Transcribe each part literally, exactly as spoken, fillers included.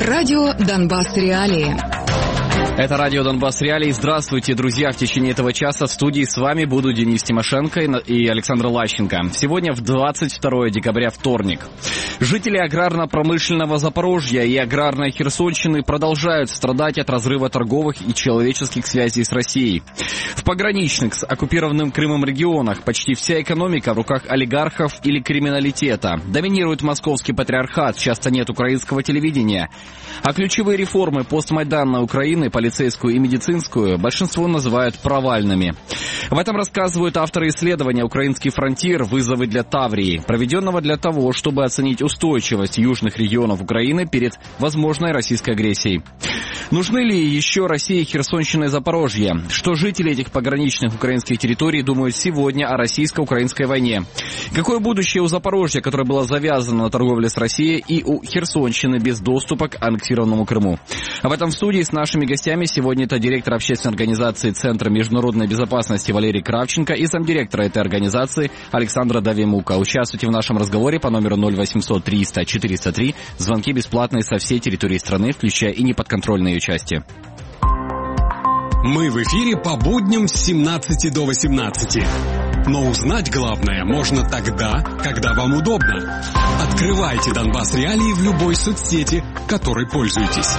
Радио «Донбасс Реалии». Это радио «Донбасс Реалии». Здравствуйте, друзья. В течение этого часа в студии с вами буду Денис Тимошенко и Александр Лащенко. Сегодня в двадцать второе декабря, вторник. Жители аграрно-промышленного Запорожья и аграрной Херсонщины продолжают страдать от разрыва торговых и человеческих связей с Россией. В пограничных с оккупированным Крымом регионах почти вся экономика в руках олигархов или криминалитета. Доминирует московский патриархат, часто нет украинского телевидения. А ключевые реформы постмайданной Украины, полицейскую и медицинскую, большинство называют провальными. В этом рассказывают авторы исследования «Украинский фронтир. Вызовы для Таврии», проведенного для того, чтобы оценить устойчивость южных регионов Украины перед возможной российской агрессией. Нужны ли еще России Херсонщина и Запорожье? Что жители этих пограничных украинских территорий думают сегодня о российско-украинской войне? Какое будущее у Запорожья, которое было завязано на торговле с Россией, и у Херсонщины без доступа к аннексированному Крыму? Об этом в студии с нашими гостями сегодня это директор общественной организации Центра международной безопасности Валерий Кравченко и замдиректора этой организации Александра Давимука. Участвуйте в нашем разговоре по номеру ноль восемьсот триста четыреста три. Звонки бесплатные со всей территории страны, включая и неподконтрольные части. Мы в эфире по будням с семнадцати до восемнадцати. Но узнать главное можно тогда, когда вам удобно. Открывайте Донбасс Реалии в любой соцсети, которой пользуетесь.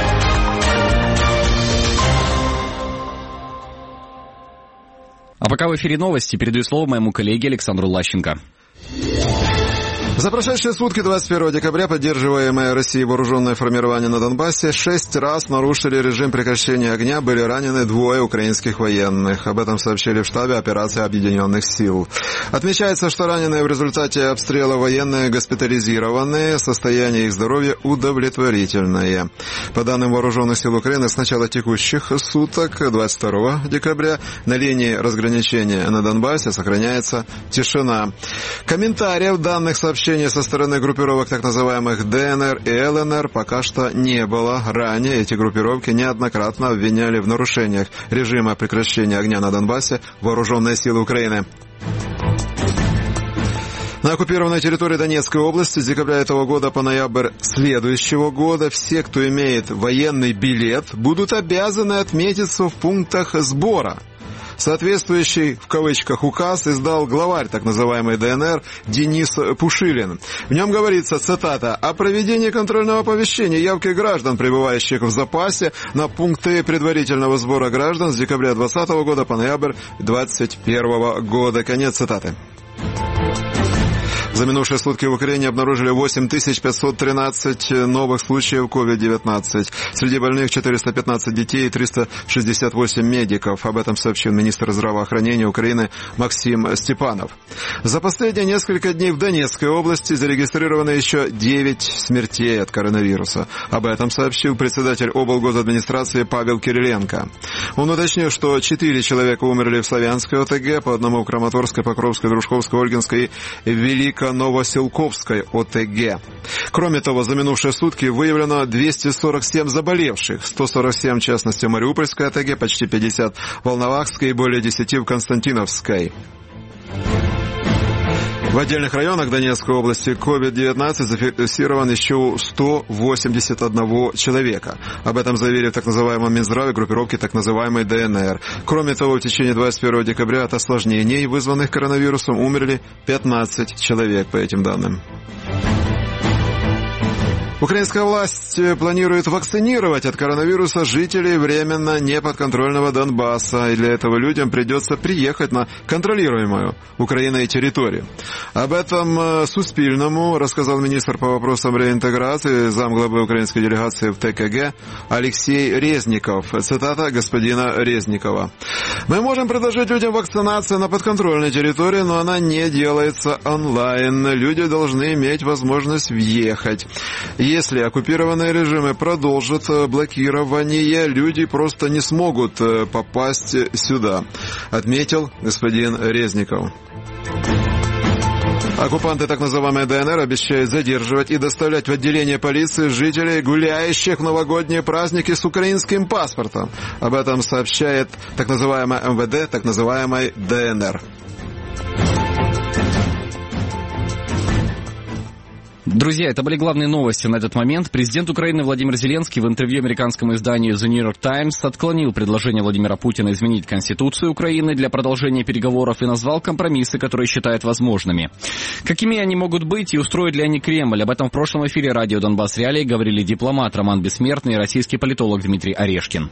А пока в эфире новости, передаю слово моему коллеге Александру Лащенко. За прошедшие сутки двадцать первого декабря поддерживаемые Россией вооруженные формирования на Донбассе шесть раз нарушили режим прекращения огня, были ранены двое украинских военных. Об этом сообщили в штабе операции Объединенных сил. Отмечается, что раненые в результате обстрела военные госпитализированы, состояние их здоровья удовлетворительное. По данным вооруженных сил Украины, с начала текущих суток, двадцать второго декабря, на линии разграничения на Донбассе сохраняется тишина. Комментариев данных сообщений со стороны группировок так называемых ДНР и ЛНР пока что не было. Ранее эти группировки неоднократно обвиняли в нарушениях режима прекращения огня на Донбассе вооруженные силы Украины. На оккупированной территории Донецкой области с декабря этого года по ноябрь следующего года все, кто имеет военный билет, будут обязаны отметиться в пунктах сбора. Соответствующий, в кавычках, указ издал главарь так называемой ДНР Денис Пушилин. В нем говорится, цитата, «О проведении контрольного оповещения явки граждан, пребывающих в запасе, на пункты предварительного сбора граждан с декабря двадцатого года по ноябрь двадцать первого года». Конец цитаты. За минувшие сутки в Украине обнаружили восемь тысяч пятьсот тринадцать новых случаев ковид девятнадцать. Среди больных четыреста пятнадцать детей и триста шестьдесят восемь медиков. Об этом сообщил министр здравоохранения Украины Максим Степанов. За последние несколько дней в Донецкой области зарегистрировано еще девять смертей от коронавируса. Об этом сообщил председатель облгосадминистрации Павел Кириленко. Он уточнил, что четыре человека умерли в Славянской ОТГ, по одному в Краматорской, Покровской, Дружковской, Ольгинской и Великой Новоселковской ОТГ. Кроме того, за минувшие сутки выявлено двести сорок семь заболевших, сто сорок семь, в частности, в Мариупольской ОТГ, почти пятьдесят в Волновахской и более десяти в Константиновской. В отдельных районах Донецкой области ковид девятнадцать зафиксирован еще у ста восьмидесяти одного человека. Об этом заявили в так называемом Минздраве группировки так называемой ДНР. Кроме того, в течение двадцать первого декабря от осложнений, вызванных коронавирусом, умерли пятнадцать человек по этим данным. Украинская власть планирует вакцинировать от коронавируса жителей временно неподконтрольного Донбасса, и для этого людям придется приехать на контролируемую Украиной территорию. Об этом Суспильному рассказал министр по вопросам реинтеграции, замглавы украинской делегации в ТКГ Алексей Резников. Цитата господина Резникова. «Мы можем предложить людям вакцинацию на подконтрольной территории, но она не делается онлайн. Люди должны иметь возможность въехать. Если оккупированные режимы продолжат блокирование, люди просто не смогут попасть сюда», отметил господин Резников. Оккупанты так называемой ДНР обещают задерживать и доставлять в отделение полиции жителей, гуляющих в новогодние праздники с украинским паспортом. Об этом сообщает так называемая МВД, так называемой ДНР. Друзья, это были главные новости на этот момент. Президент Украины Владимир Зеленский в интервью американскому изданию The New York Times отклонил предложение Владимира Путина изменить Конституцию Украины для продолжения переговоров и назвал компромиссы, которые считает возможными. Какими они могут быть и устроят ли они Кремль? Об этом в прошлом эфире радио «Донбасс Реалии» говорили дипломат Роман Бессмертный и российский политолог Дмитрий Орешкин.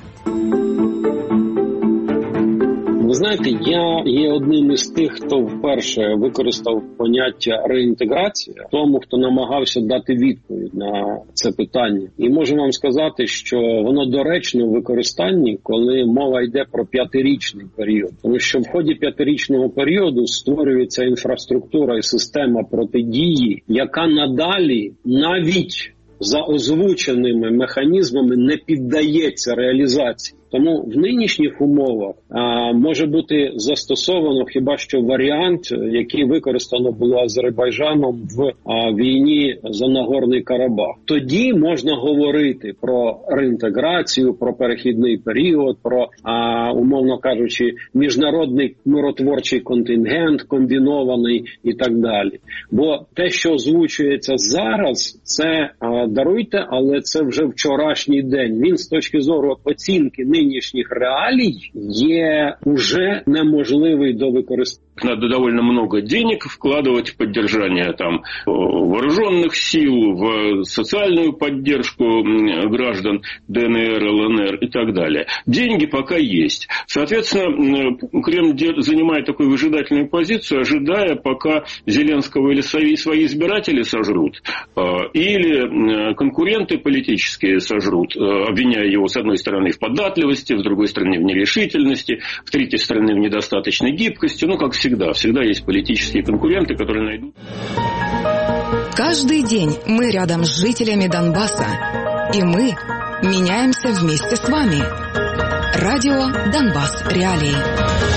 Ви знаєте, я є одним із тих, хто вперше використав поняття реінтеграція, тому, хто намагався дати відповідь на це питання. І можу вам сказати, що воно доречно в використанні, коли мова йде про п'ятирічний період. Тому що в ході п'ятирічного періоду створюється інфраструктура і система протидії, яка надалі навіть за озвученими механізмами не піддається реалізації. Тому в нинішніх умовах а, може бути застосовано хіба що варіант, який використано було Азербайджаном в а, війні за Нагорний Карабах. Тоді можна говорити про реінтеграцію, про перехідний період, про, а, умовно кажучи, міжнародний миротворчий контингент, комбінований і так далі. Бо те, що озвучується зараз, це, а, даруйте, але це вже вчорашній день. Він з точки зору оцінки нынешних реалий є уже неможливий до використання. Надо довольно много денег вкладывать в поддержание там вооруженных сил, в социальную поддержку граждан ДНР, ЛНР и так далее. Деньги пока есть. Соответственно, Кремль занимает такую выжидательную позицию, ожидая, пока Зеленского или свои, свои избиратели сожрут, или конкуренты политические сожрут, обвиняя его, с одной стороны, в податливости, с другой стороны, в нерешительности, в третьей стороны, в недостаточной гибкости, ну, как всегда. Всегда, всегда есть политические конкуренты, которые найдут. Каждый день мы рядом с жителями Донбасса, и мы меняемся вместе с вами. Радио «Донбасс Реалии».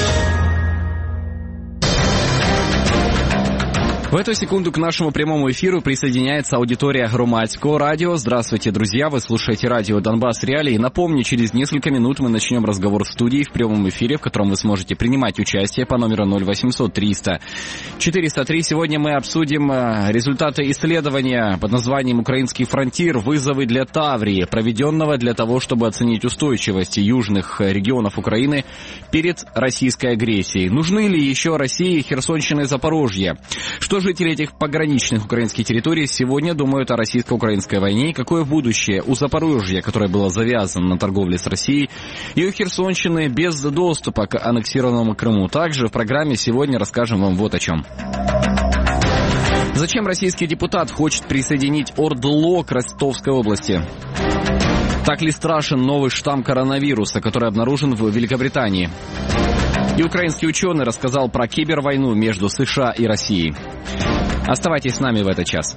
В эту секунду к нашему прямому эфиру присоединяется аудитория Громадского радио. Здравствуйте, друзья, вы слушаете радио «Донбасс Реалии». Напомню, через несколько минут мы начнем разговор в студии в прямом эфире, в котором вы сможете принимать участие по номеру ноль восемьсот триста четыреста три. Сегодня мы обсудим результаты исследования под названием «Украинский фронтир. Вызовы для Таврии», проведенного для того, чтобы оценить устойчивость южных регионов Украины перед российской агрессией. Нужны ли еще России Херсонщина и Запорожье? Что жители этих пограничных украинских территорий сегодня думают о российско-украинской войне и какое будущее у Запорожья, которое было завязано на торговле с Россией, и у Херсонщины без доступа к аннексированному Крыму. Также в программе сегодня расскажем вам вот о чем. Зачем российский депутат хочет присоединить ОРДЛО к Ростовской области? Так ли страшен новый штамм коронавируса, который обнаружен в Великобритании? И украинский ученый рассказал про кибервойну между США и Россией. Оставайтесь с нами в этот час.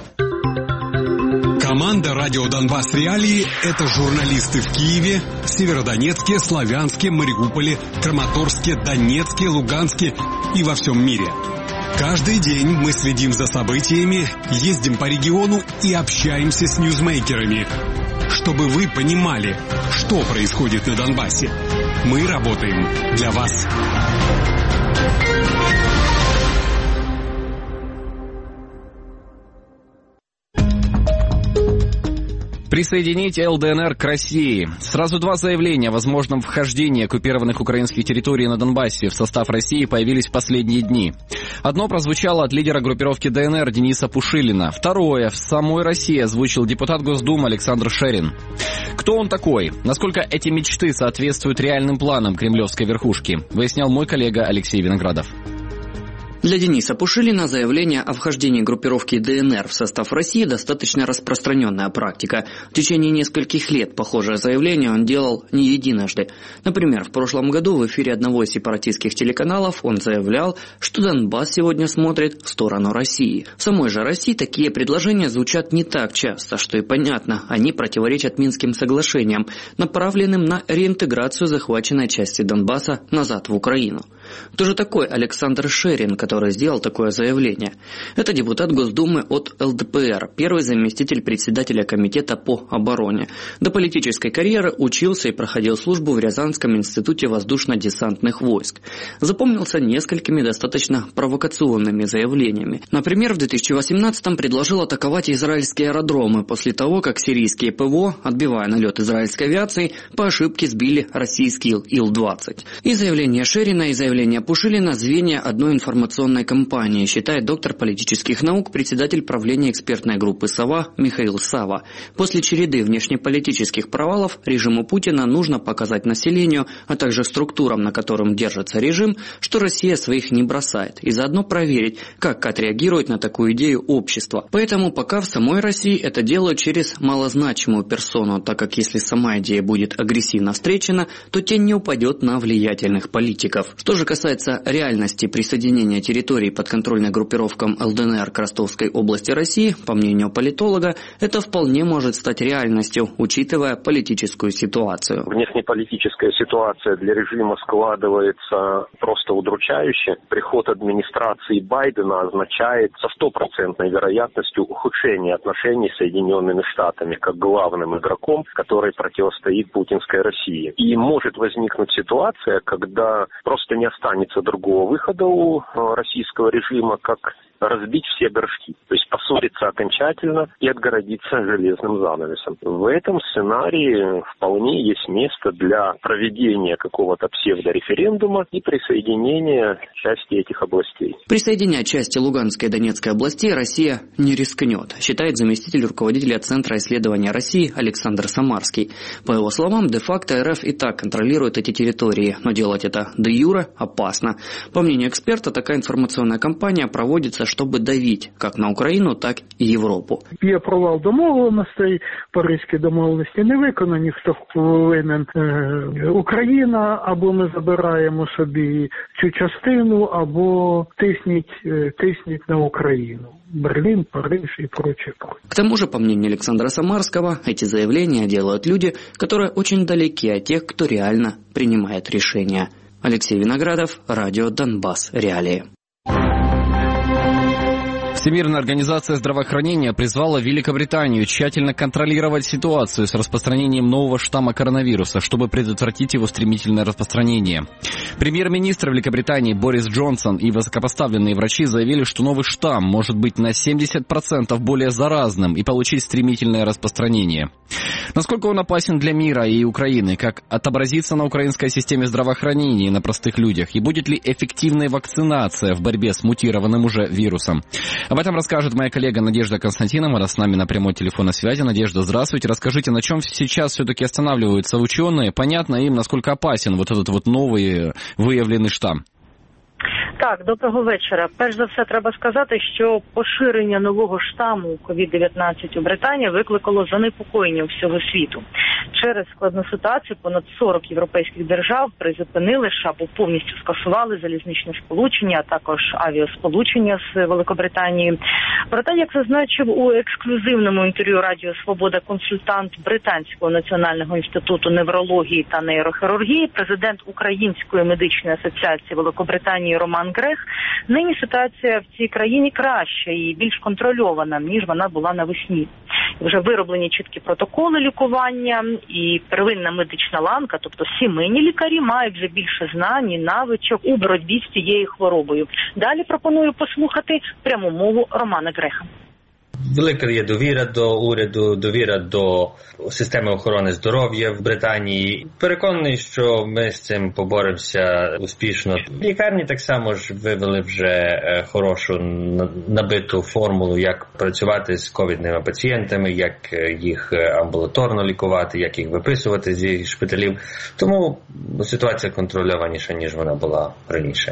Команда «Радио Донбасс Реалии» — это журналисты в Киеве, Северодонецке, Славянске, Мариуполе, Краматорске, Донецке, Луганске и во всем мире. Каждый день мы следим за событиями, ездим по региону и общаемся с ньюзмейкерами, чтобы вы понимали, что происходит на Донбассе. Мы работаем для вас. Присоединить ЛДНР к России. Сразу два заявления о возможном вхождении оккупированных украинских территорий на Донбассе в состав России появились в последние дни. Одно прозвучало от лидера группировки ДНР Дениса Пушилина. Второе в самой России озвучил депутат Госдумы Александр Шерин. Кто он такой? Насколько эти мечты соответствуют реальным планам кремлевской верхушки? Выяснял мой коллега Алексей Виноградов. Для Дениса Пушилина заявление о вхождении группировки ДНР в состав России достаточно распространенная практика. В течение нескольких лет похожее заявление он делал не единожды. Например, в прошлом году в эфире одного из сепаратистских телеканалов он заявлял, что Донбасс сегодня смотрит в сторону России. В самой же России такие предложения звучат не так часто, что и понятно, они противоречат Минским соглашениям, направленным на реинтеграцию захваченной части Донбасса назад в Украину. Кто же такой Александр Шерин, который который сделал такое заявление. Это депутат Госдумы от эл дэ пэ эр, первый заместитель председателя комитета по обороне. До политической карьеры учился и проходил службу в Рязанском институте воздушно-десантных войск. Запомнился несколькими достаточно провокационными заявлениями. Например, в две тысячи восемнадцатом предложил атаковать израильские аэродромы после того, как сирийские пэ вэ о, отбивая налет израильской авиации, по ошибке сбили российский ил двадцать. И заявление Шерина, и заявление Пушилина – звенья одной информационной кампании, считает доктор политических наук, председатель правления экспертной группы «Сова» Михаил Сава. После череды внешнеполитических провалов режиму Путина нужно показать населению, а также структурам, на котором держится режим, что Россия своих не бросает, и заодно проверить, как отреагирует на такую идею общество. Поэтому пока в самой России это делают через малозначимую персону, так как если сама идея будет агрессивно встречена, то тень не упадет на влиятельных политиков. Что же касается реальности присоединения территорий подконтрольной группировкам эл дэ эн эр к Ростовской области России, по мнению политолога, это вполне может стать реальностью, учитывая политическую ситуацию. Внешнеполитическая ситуация для режима складывается просто удручающе. Приход администрации Байдена означает со стопроцентной вероятностью ухудшение отношений с Соединенными Штатами как главным игроком, который противостоит путинской России. И может возникнуть ситуация, когда просто не останется другого выхода у российского режима, как разбить все горшки, то есть поссориться окончательно и отгородиться железным занавесом. В этом сценарии вполне есть место для проведения какого-то псевдореферендума и присоединения части этих областей. Присоединять части Луганской и Донецкой областей Россия не рискнет, считает заместитель руководителя Центра исследования России Александр Самарский. По его словам, де-факто эр эф и так контролирует эти территории, но делать это де-юре опасно. По мнению эксперта, такая информационная кампания проводится, чтобы давить как на Україну, так і Європу. Є провал домовленостей, Паризькі домовленості не виконані, хто винен. Україна, або ми забираємо собі цю частину, або тисніть, тисніть на Україну. Берлин, Париж и прочее. К тому же, по мнению Александра Самарского, эти заявления делают люди, которые очень далеки от тех, кто реально принимает решения. Алексей Виноградов, радио «Донбасс. Реалии». Всемирная организация здравоохранения призвала Великобританию тщательно контролировать ситуацию с распространением нового штамма коронавируса, чтобы предотвратить его стремительное распространение. Премьер-министр Великобритании Борис Джонсон и высокопоставленные врачи заявили, что новый штамм может быть на семьдесят процентов более заразным и получить стремительное распространение. Насколько он опасен для мира и Украины, как отобразится на украинской системе здравоохранения и на простых людях, и будет ли эффективная вакцинация в борьбе с мутированным уже вирусом? Об этом расскажет моя коллега Надежда Константинова, она с нами на прямой телефонной связи. Надежда, здравствуйте. Расскажите, на чем сейчас все-таки останавливаются ученые? Понятно им, насколько опасен вот этот вот новый выявленный штамм? Так, доброго вечора. Перш за все, треба сказати, що поширення нового штаму ковід дев'ятнадцять у Британії викликало занепокоєння всього світу. Через складну ситуацію понад сорок європейських держав призупинили або повністю скасували залізничне сполучення, а також авіасполучення з Великобританією. Проте, як зазначив у ексклюзивному інтерв'ю Радіо Свобода консультант Британського національного інституту неврології та нейрохірургії, президент Української медичної асоціації Великобританії Роман Грех, нині ситуація в цій країні краща і більш контрольована, ніж вона була навесні. Вже вироблені чіткі протоколи лікування і первинна медична ланка, тобто сімейні лікарі, мають вже більше знань і навичок у боротьбі з цією хворобою. Далі пропоную послухати пряму мову Романа Греха. Велика є довіра до уряду, довіра до системи охорони здоров'я в Британії. Переконаний, що ми з цим поборемося успішно. Лікарні так само ж вивели вже хорошу набиту формулу, як працювати з ковідними пацієнтами, як їх амбулаторно лікувати, як їх виписувати зі шпиталів. Тому ситуація контрольованіша, ніж вона була раніше.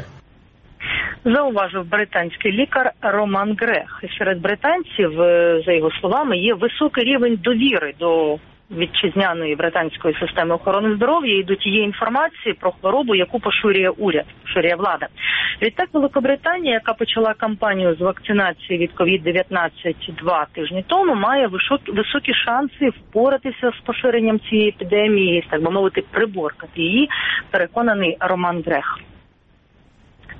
Зауважив британський лікар Роман Грех. Серед британців, за його словами, є високий рівень довіри до вітчизняної британської системи охорони здоров'я і до тієї інформації про хворобу, яку поширює уряд, поширює влада. Відтак Великобританія, яка почала кампанію з вакцинації від ковід дев'ятнадцять два тижні тому, має високі шанси впоратися з поширенням цієї епідемії, так би мовити, приборкати її, переконаний Роман Грех.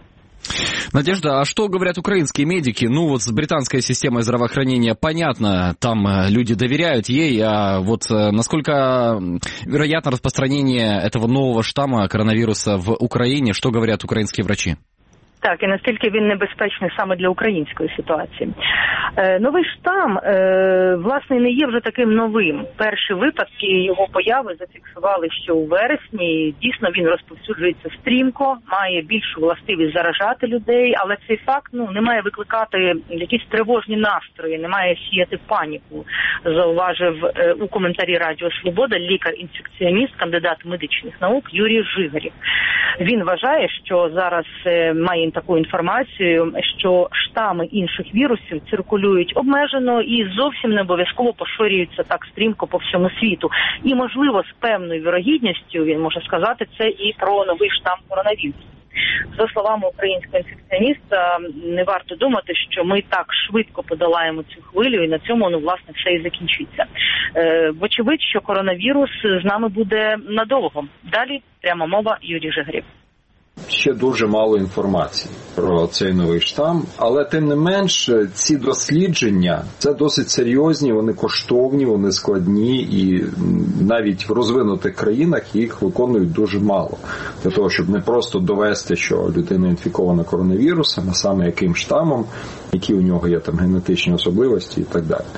Надежда, а что говорят украинские медики? Ну, вот с британской системой здравоохранения понятно, там люди доверяют ей, а вот насколько вероятно распространение этого нового штамма коронавируса в Украине, что говорят украинские врачи? Так, і наскільки він небезпечний саме для української ситуації. Е, новий штам, е, власне, не є вже таким новим. Перші випадки його появи зафіксували ще у вересні. Дійсно, він розповсюджується стрімко, має більшу властивість заражати людей, але цей факт ну, не має викликати якісь тривожні настрої, не має сіяти паніку, зауважив е, у коментарі Радіо Свобода лікар-інфекціоніст, кандидат медичних наук Юрій Жигарів. Він вважає, що зараз е, має таку інформацію, що штами інших вірусів циркулюють обмежено і зовсім не обов'язково поширюються так стрімко по всьому світу. І, можливо, з певною вірогідністю, він може сказати, це і про новий штам коронавірусу. За словами українського інфекціоніста, не варто думати, що ми так швидко подолаємо цю хвилю і на цьому, ну, власне, все і закінчиться. Е, вочевидь, що коронавірус з нами буде надовго. Далі пряма мова Юрій Жигарів. Ще дуже мало інформації про цей новий штам, але тим не менш ці дослідження – це досить серйозні, вони коштовні, вони складні і навіть в розвинутих країнах їх виконують дуже мало. Для того, щоб не просто довести, що людина інфікована коронавірусом, а саме яким штамом, які у нього є там генетичні особливості і так далі.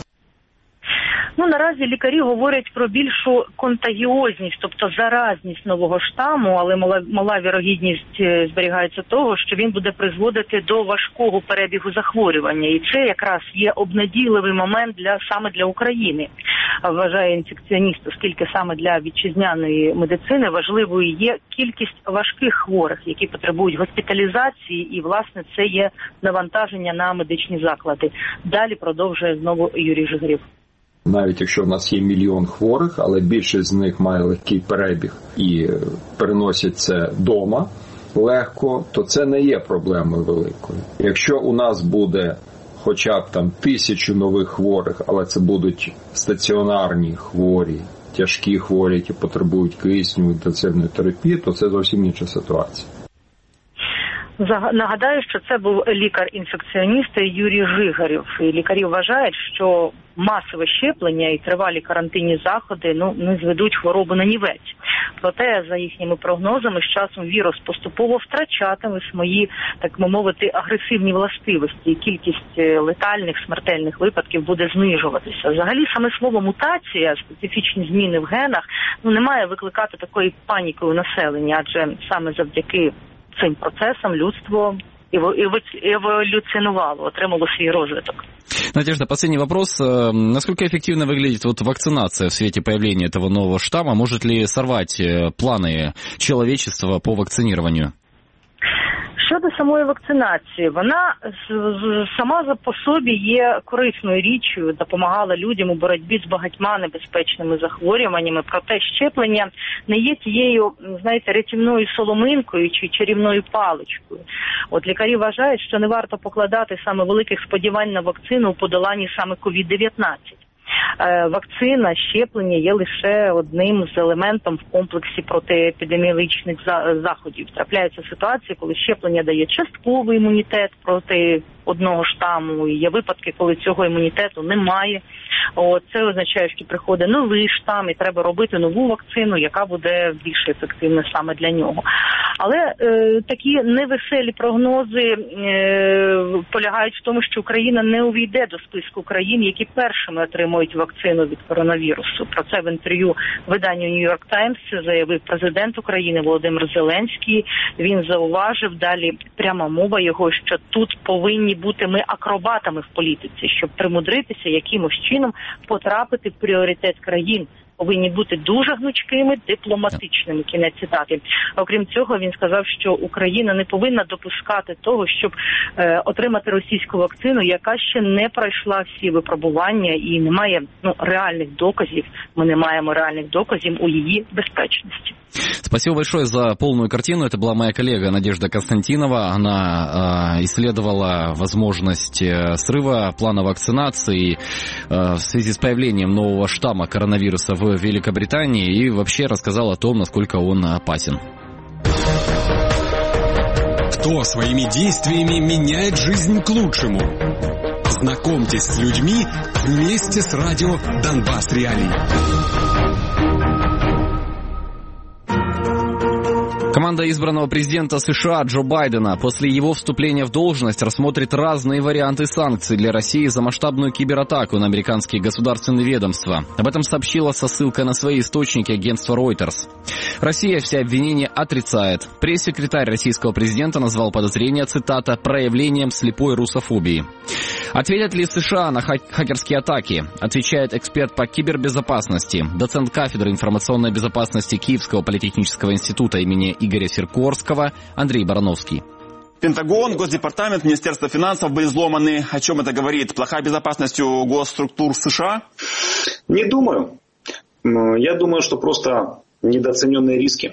Ну, наразі лікарі говорять про більшу контагіозність, тобто заразність нового штаму, але мала, мала вірогідність зберігається того, що він буде призводити до важкого перебігу захворювання. І це якраз є обнадійливий момент для саме для України, вважає інфекціоніст, оскільки саме для вітчизняної медицини важливою є кількість важких хворих, які потребують госпіталізації, і, власне, це є навантаження на медичні заклади. Далі продовжує знову Юрій Жигарів. Навіть якщо в нас є мільйон хворих, але більшість з них має легкий перебіг і переносять це вдома легко, то це не є проблемою великою. Якщо у нас буде хоча б там тисячу нових хворих, але це будуть стаціонарні хворі, тяжкі хворі, які потребують кисню, інтенсивної терапії, то це зовсім інша ситуація. Нагадаю, що це був лікар-інфекціоніст Юрій Жигарів. І лікарі вважають, що масове щеплення і тривалі карантинні заходи ну, не зведуть хворобу на нівець. Проте, за їхніми прогнозами, з часом вірус поступово втрачатиме свої, так би мовити, агресивні властивості. І кількість летальних, смертельних випадків буде знижуватися. Взагалі, саме слово «мутація», специфічні зміни в генах, ну, не має викликати такої паніки у населення, адже саме завдяки цим процесам людство эволюционировало, отримало свій розвиток. Надежда, последний вопрос. Насколько эффективно выглядит вот вакцинация в свете появления этого нового штамма? Может ли сорвать планы человечества по вакцинированию? Щодо самої вакцинації, вона сама по собі є корисною річчю, допомагала людям у боротьбі з багатьма небезпечними захворюваннями, проте щеплення не є тією, знаєте, рятівною соломинкою чи чарівною паличкою. От лікарі вважають, що не варто покладати саме великих сподівань на вакцину у подоланні саме ковід дев'ятнадцять. Вакцина, щеплення є лише одним з елементів в комплексі протиепідеміологічних заходів. Трапляються ситуації, коли щеплення дає частковий імунітет проти одного штаму, і є випадки, коли цього імунітету немає. О, це означає, що приходить новий штам і треба робити нову вакцину, яка буде більш ефективна саме для нього. Але е, такі невеселі прогнози е, полягають в тому, що Україна не увійде до списку країн, які першими отримують вакцину від коронавірусу. Про це в інтерв'ю виданню New York Times заявив президент України Володимир Зеленський. Він зауважив, далі пряма мова його, що тут повинні бути ми акробатами в політиці, щоб примудритися якимось чином потрапити в пріоритет країн. Повинні бути дуже гнучкими, дипломатичними, кінець цитати. Окрім цього, він сказав, що Україна не повинна допускати того, щоб е, отримати російську вакцину, яка ще не пройшла всі випробування і не має ну, реальних доказів. Ми не маємо реальних доказів у її безпечності. Спасибо большое за полную картину. Это была моя коллега Надежда Константинова. Она э, исследовала возможность срыва плана вакцинации э, в связи с появлением нового штамма коронавируса в Великобритании и вообще рассказала о том, насколько он опасен. Кто своими действиями меняет жизнь к лучшему? Знакомьтесь с людьми вместе с радио «Донбасс Реалии». Команда избранного президента США Джо Байдена после его вступления в должность рассмотрит разные варианты санкций для России за масштабную кибератаку на американские государственные ведомства. Об этом сообщила со ссылкой на свои источники агентство Reuters. Россия все обвинения отрицает. Пресс-секретарь российского президента назвал подозрение, цитата, «проявлением слепой русофобии». Ответят ли США на хак- хакерские атаки? Отвечает эксперт по кибербезопасности, доцент кафедры информационной безопасности Киевского политехнического института имени Игоря Сикорского Андрей Барановский. Пентагон, Госдепартамент, Министерство финансов были взломаны. О чем это говорит? Плохая безопасность у госструктур США? Не думаю. Я думаю, что просто недооцененные риски.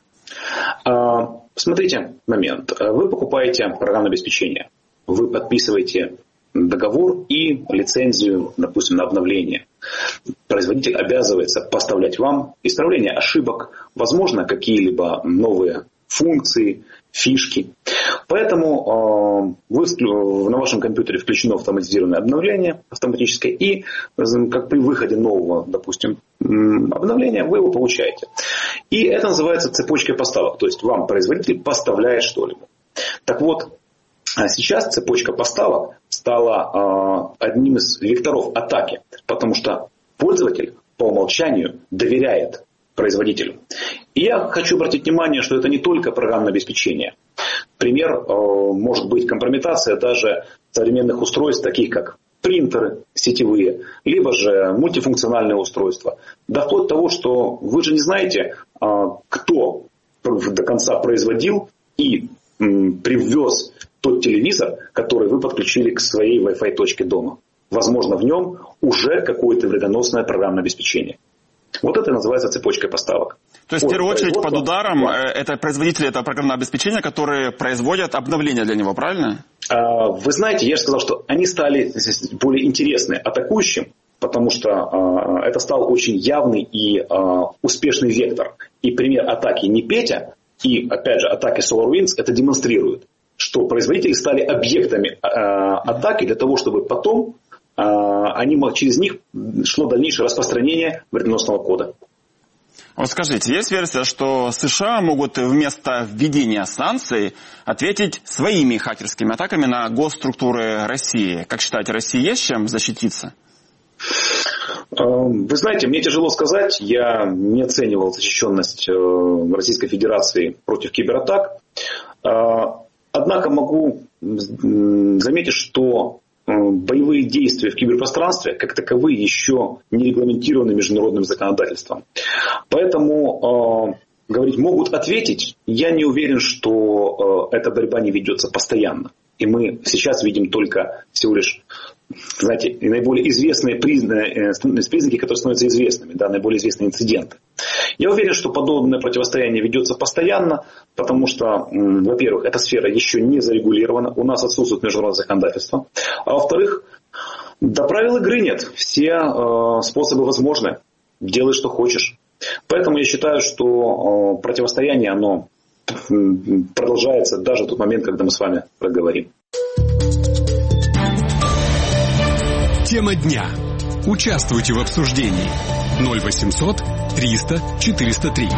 Смотрите момент. Вы покупаете программное обеспечение. Вы подписываете договор и лицензию, допустим, на обновление. Производитель обязывается поставлять вам исправление ошибок, возможно, какие-либо новые функции, фишки. Поэтому э, вы, на вашем компьютере включено автоматизированное обновление автоматическое, и как при выходе нового, допустим, обновления вы его получаете. И это называется цепочкой поставок. То есть вам производитель поставляет что-либо. Так вот, сейчас цепочка поставок стала э, одним из векторов атаки, потому что пользователь по умолчанию доверяет производителю. И я хочу обратить внимание, что это не только программное обеспечение. Пример э, может быть компрометация даже современных устройств, таких как принтеры сетевые, либо же мультифункциональные устройства. До вплоть до того, что вы же не знаете, э, кто до конца производил и э, привез тот телевизор, который вы подключили к своей Wi-Fi точке дома. Возможно, в нем уже какое-то вредоносное программное обеспечение. Вот это называется цепочкой поставок. То есть, в первую очередь, под ударом это производители этого программного обеспечения, которые производят обновления для него, правильно? Вы знаете, я же сказал, что они стали более интересны атакующим, потому что это стал очень явный и успешный вектор. И пример атаки Непетя и, опять же, атаки SolarWinds это демонстрирует, что производители стали объектами атаки для того, чтобы потом они, через них шло дальнейшее распространение вредоносного кода. Вот скажите, есть версия, что США могут вместо введения санкций ответить своими хакерскими атаками на госструктуры России? Как считаете, России есть чем защититься? Вы знаете, мне тяжело сказать. Я не оценивал защищенность Российской Федерации против кибератак. Однако могу заметить, что боевые действия в киберпространстве, как таковые, еще не регламентированы международным законодательством. Поэтому э, говорить, могут ответить, я не уверен, что э, эта борьба не ведется постоянно. И мы сейчас видим только всего лишь, знаете, наиболее известные признаки, признаки, которые становятся известными, да, наиболее известные инциденты. Я уверен, что подобное противостояние ведется постоянно, потому что, во-первых, эта сфера еще не зарегулирована, у нас отсутствует международное законодательство, а во-вторых, до правил игры нет, все э, способы возможны, делай, что хочешь. Поэтому я считаю, что э, противостояние, оно продолжается даже в тот момент, когда мы с вами проговорим. Тема дня. Участвуйте в обсуждении. ноль восемьсот триста четыреста три.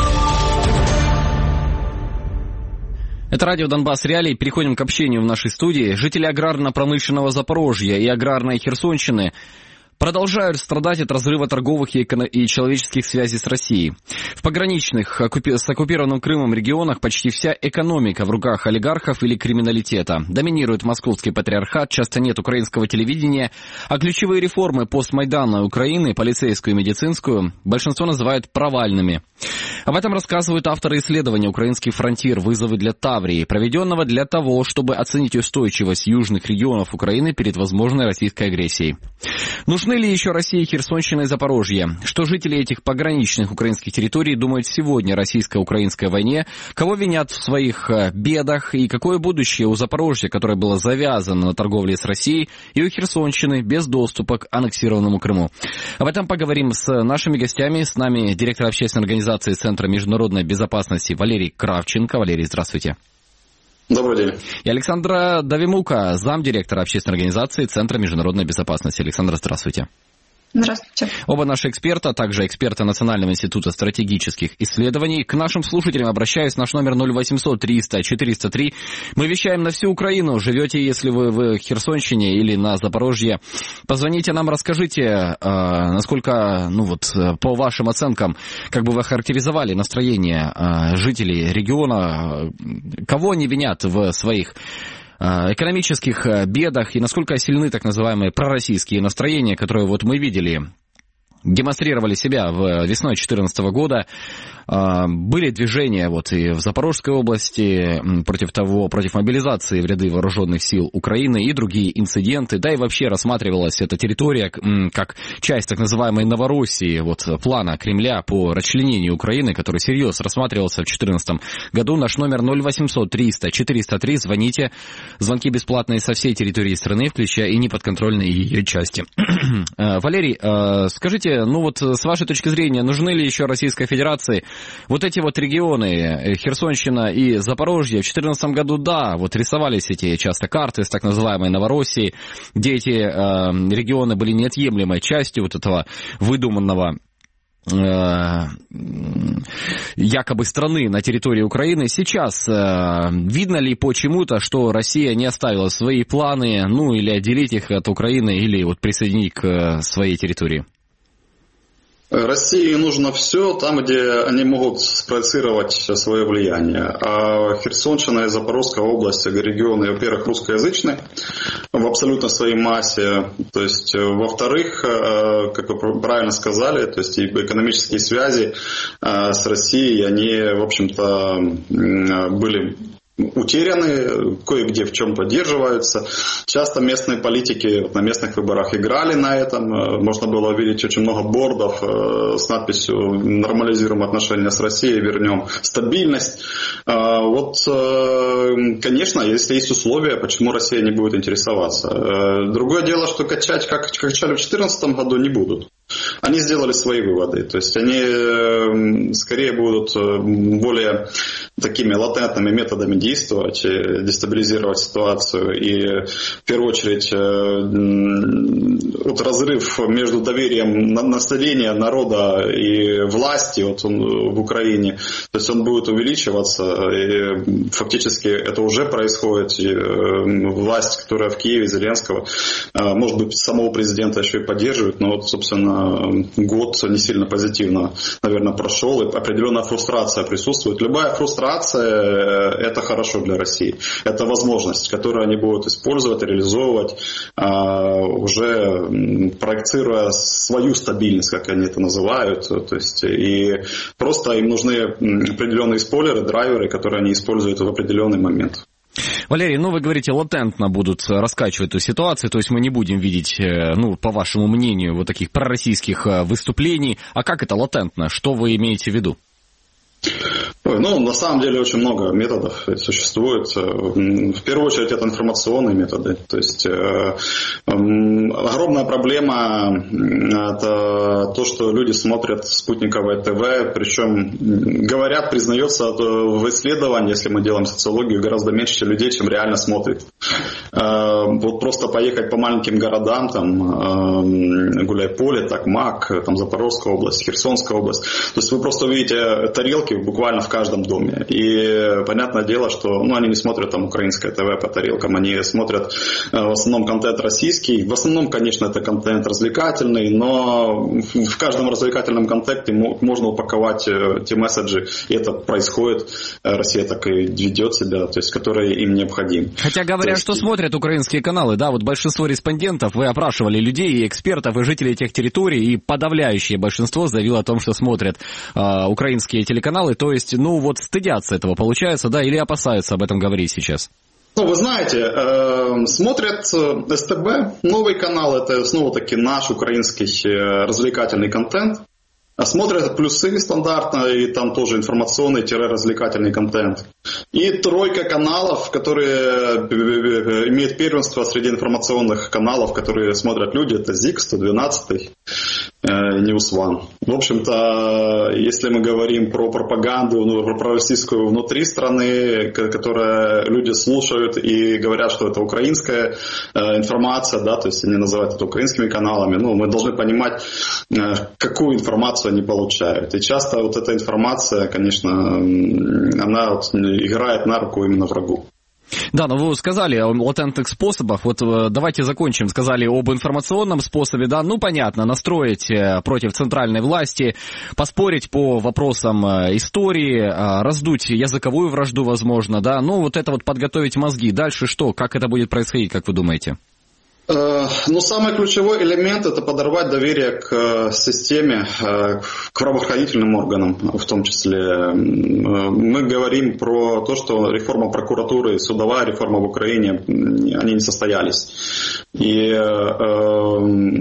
Это радио «Донбасс Реалии». Переходим к общению в нашей студии. Жители аграрно-промышленного Запорожья и аграрной Херсонщины продолжают страдать от разрыва торговых и, эко- и человеческих связей с Россией. В пограничных оккупи- с оккупированным Крымом регионах почти вся экономика в руках олигархов или криминалитета. Доминирует московский патриархат, часто нет украинского телевидения, а ключевые реформы постмайданной Украины, полицейскую и медицинскую, большинство называют провальными. Об этом рассказывают авторы исследования «Украинский фронтир. Вызовы для Таврии», проведенного для того, чтобы оценить устойчивость южных регионов Украины перед возможной российской агрессией. Нужны ли еще России Херсонщина и Запорожье? Что жители этих пограничных украинских территорий думают сегодня о российско-украинской войне? Кого винят в своих бедах? И какое будущее у Запорожья, которое было завязано на торговле с Россией, и у Херсонщины без доступа к аннексированному Крыму? Об этом поговорим с нашими гостями. С нами директор общественной организации Центра международной безопасности Валерий Кравченко. Валерий, здравствуйте. Добрый день. И Александра Давимука, замдиректора общественной организации Центра международной безопасности. Александр, здравствуйте. Здравствуйте. Оба наши эксперта, также эксперты Национального института стратегических исследований. К нашим слушателям обращаюсь. Наш номер ноль восемьсот триста четыреста три. Мы вещаем на всю Украину. Живете, если вы в Херсонщине или на Запорожье. Позвоните нам, расскажите, э, насколько, ну вот, по вашим оценкам, как бы вы охарактеризовали настроение э, жителей региона, кого они винят в своих экономических бедах и насколько сильны так называемые пророссийские настроения, которые вот мы видели, демонстрировали себя в весной две тысячи четырнадцатого года. Были движения вот и в Запорожской области против того, против мобилизации в ряды вооруженных сил Украины и другие инциденты. Да и вообще рассматривалась эта территория как часть так называемой Новороссии, вот плана Кремля по расчленению Украины, который всерьез рассматривался в две тысячи четырнадцатом году. Наш номер ноль восемьсот триста четыреста три. Звоните. Звонки бесплатные со всей территории страны, включая и неподконтрольные ее части. Валерий, скажите, ну вот с вашей точки зрения, нужны ли еще Российской Федерации вот эти вот регионы, Херсонщина и Запорожье? В две тысячи четырнадцатом году, да, вот рисовались эти часто карты с так называемой Новороссией, где эти э, регионы были неотъемлемой частью вот этого выдуманного э, якобы страны на территории Украины. Сейчас э, видно ли почему-то, что Россия не оставила свои планы, ну или отделить их от Украины, или вот присоединить к своей территории? России нужно все там, где они могут спроецировать свое влияние. А Херсонщина и Запорожская область, регионы, во-первых, русскоязычные в абсолютно своей массе. То есть, во-вторых, как вы правильно сказали, то есть экономические связи с Россией, они, в общем-то, были утеряны, кое-где в чем поддерживаются. Часто местные политики на местных выборах играли на этом. Можно было увидеть очень много бордов с надписью «Нормализируем отношения с Россией, вернем стабильность». Вот, конечно, если есть условия, почему Россия не будет интересоваться. Другое дело, что качать, как качали в две тысячи четырнадцатом году, не будут. Они сделали свои выводы. То есть они скорее будут более такими латентными методами действовать, дестабилизировать ситуацию. И в первую очередь вот разрыв между доверием населения, народа и власти вот он в Украине, то есть он будет увеличиваться. И фактически это уже происходит. И власть, которая в Киеве, Зеленского, может быть, самого президента еще и поддерживает, но вот, собственно, год не сильно позитивно, наверное, прошел, и определенная фрустрация присутствует. Любая фрустрация – это хорошо для России. Это возможность, которую они будут использовать, реализовывать, уже проецируя свою стабильность, как они это называют. То есть, и просто им нужны определенные спойлеры, драйверы, которые они используют в определенный момент. Валерий, ну вы говорите, латентно будут раскачивать эту ситуацию, то есть мы не будем видеть, ну, по вашему мнению, вот таких пророссийских выступлений. А как это латентно? Что вы имеете в виду? Ну, на самом деле очень много методов существует. В первую очередь это информационные методы. То есть э, э, огромная проблема это то, что люди смотрят спутниковое ТВ, причем говорят, признается в исследовании, если мы делаем социологию, гораздо меньше людей, чем реально смотрит. Э, вот просто поехать по маленьким городам, там э, Гуляйполе, Токмак, там Запорожская область, Херсонская область. То есть вы просто увидите тарелки буквально в каждом доме. И понятное дело, что ну, они не смотрят там украинское ТВ по тарелкам, они смотрят э, в основном контент российский. В основном, конечно, это контент развлекательный, но в каждом развлекательном контенте можно упаковать э, те месседжи, и это происходит. Россия так и ведет себя, то есть, которые им необходимы. Хотя говорят, есть... что смотрят украинские каналы, да, вот большинство респондентов, вы опрашивали людей, и экспертов, и жителей этих территорий, и подавляющее большинство заявило о том, что смотрят э, украинские телеканалы, то есть, ну вот стыдятся этого, получается, да, или опасаются об этом говорить сейчас? Ну, вы знаете, э, смотрят СТБ, новый канал, это снова-таки наш украинский развлекательный контент. Смотрят плюсы стандартно, и там тоже информационный-развлекательный контент. И тройка каналов, которые имеют первенство среди информационных каналов, которые смотрят люди, это ЗИК, сто двенадцать. Ньюсван. В общем-то, если мы говорим про пропаганду, ну, про российскую внутри страны, которая люди слушают и говорят, что это украинская информация, да, то есть они называют это украинскими каналами, ну, мы должны понимать, какую информацию они получают. И часто вот эта информация, конечно, она вот играет на руку именно врагу. Да, но вы сказали о латентных способах, вот давайте закончим, сказали об информационном способе, да, ну понятно, настроить против центральной власти, поспорить по вопросам истории, раздуть языковую вражду, возможно, да, ну вот это вот подготовить мозги, дальше что, как это будет происходить, как вы думаете? Ну, самый ключевой элемент – это подорвать доверие к системе, к правоохранительным органам в том числе. Мы говорим про то, что реформа прокуратуры, судовая реформа в Украине, они не состоялись. И э,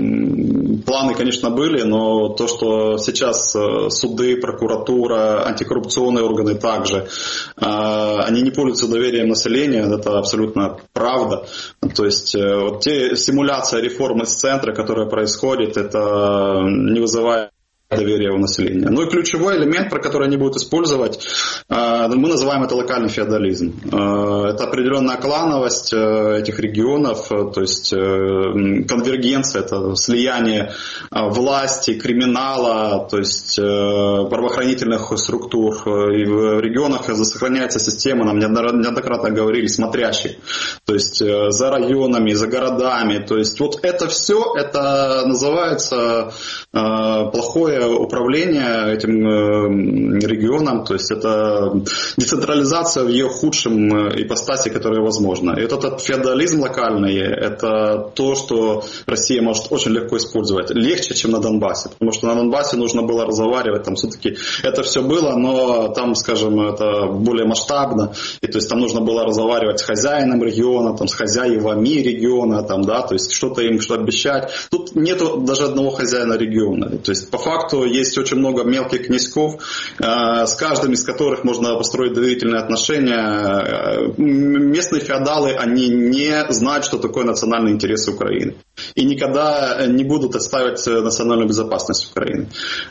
планы, конечно, были, но то, что сейчас суды, прокуратура, антикоррупционные органы также, э, они не пользуются доверием населения, это абсолютно правда. То есть э, вот те симуляция реформы с центра, которая происходит, это не вызывает доверия у населения. Ну и ключевой элемент, про который они будут использовать, мы называем это локальный феодализм. Это определенная клановость этих регионов, то есть конвергенция, это слияние власти, криминала, то есть правоохранительных структур. И в регионах сохраняется система, нам неоднократно говорили, смотрящих. То есть за районами, за городами. То есть вот это все, это называется плохое управление этим регионом, то есть это децентрализация в ее худшем ипостаси, которая возможна. И вот этот феодализм локальный, это то, что Россия может очень легко использовать. Легче, чем на Донбассе, потому что на Донбассе нужно было разговаривать, там все-таки это все было, но там, скажем, это более масштабно, и то есть там нужно было разговаривать с хозяином региона, там, с хозяевами региона, там, да, то есть что-то им что обещать. Тут нету даже одного хозяина региона, то есть по факту есть очень много мелких князьков, с каждым из которых можно построить доверительные отношения. Местные феодалы, они не знают, что такое национальные интересы Украины. И никогда не будут отстаивать национальную безопасность Украины.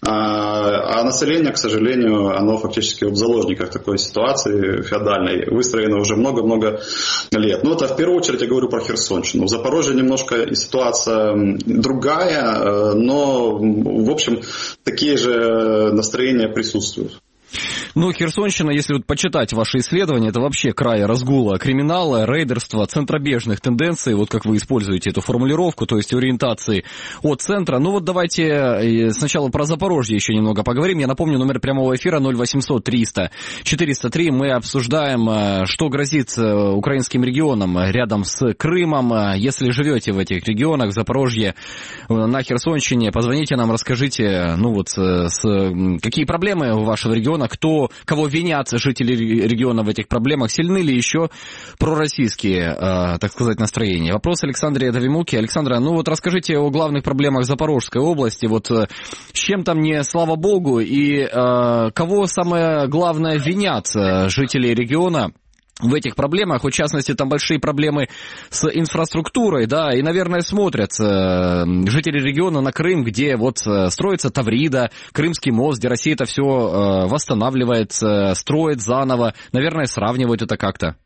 А население, к сожалению, оно фактически в заложниках такой ситуации феодальной выстроено уже много-много лет. Ну, это в первую очередь я говорю про Херсонщину. В Запорожье немножко ситуация другая, но, в общем, такие же настроения присутствуют. Ну, Херсонщина, если вот почитать ваши исследования, это вообще край разгула криминала, рейдерства, центробежных тенденций, вот как вы используете эту формулировку, то есть ориентации от центра. Ну вот давайте сначала про Запорожье еще немного поговорим. Я напомню, номер прямого эфира ноль восемьсот триста четыреста три. Мы обсуждаем, что грозит украинским регионам рядом с Крымом. Если живете в этих регионах, в Запорожье, на Херсонщине, позвоните нам, расскажите, ну вот, с, какие проблемы у вашего региона, кто, кого винят жители региона в этих проблемах, сильны ли еще пророссийские, э, так сказать, настроения. Вопрос Александре Довимуки. Александра, ну вот расскажите о главных проблемах Запорожской области, вот э, с чем там не слава богу, и э, кого самое главное винят э, жители региона в этих проблемах, в частности, там большие проблемы с инфраструктурой, да, и, наверное, смотрят э, жители региона на Крым, где вот э, строится Таврида, Крымский мост, где Россия это все э, восстанавливает, э, строит заново, наверное, сравнивают это как-то.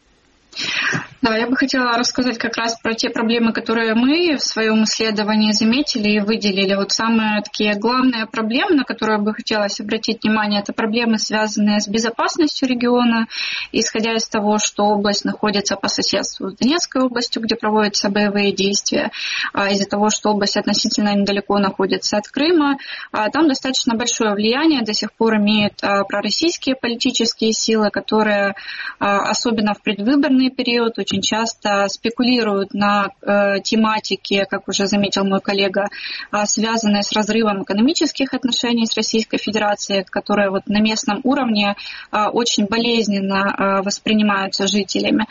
Да, я бы хотела рассказать как раз про те проблемы, которые мы в своем исследовании заметили и выделили. Вот самые такие главные проблемы, на которые бы хотелось обратить внимание, это проблемы, связанные с безопасностью региона, исходя из того, что область находится по соседству с Донецкой областью, где проводятся боевые действия, из-за того, что область относительно недалеко находится от Крыма. Там достаточно большое влияние до сих пор имеют пророссийские политические силы, которые, особенно в предвыборный период, очень часто спекулируют на э, тематике, как уже заметил мой коллега, э, связанные с разрывом экономических отношений с Российской Федерацией, которые вот на местном уровне э, очень болезненно э, воспринимаются жителями.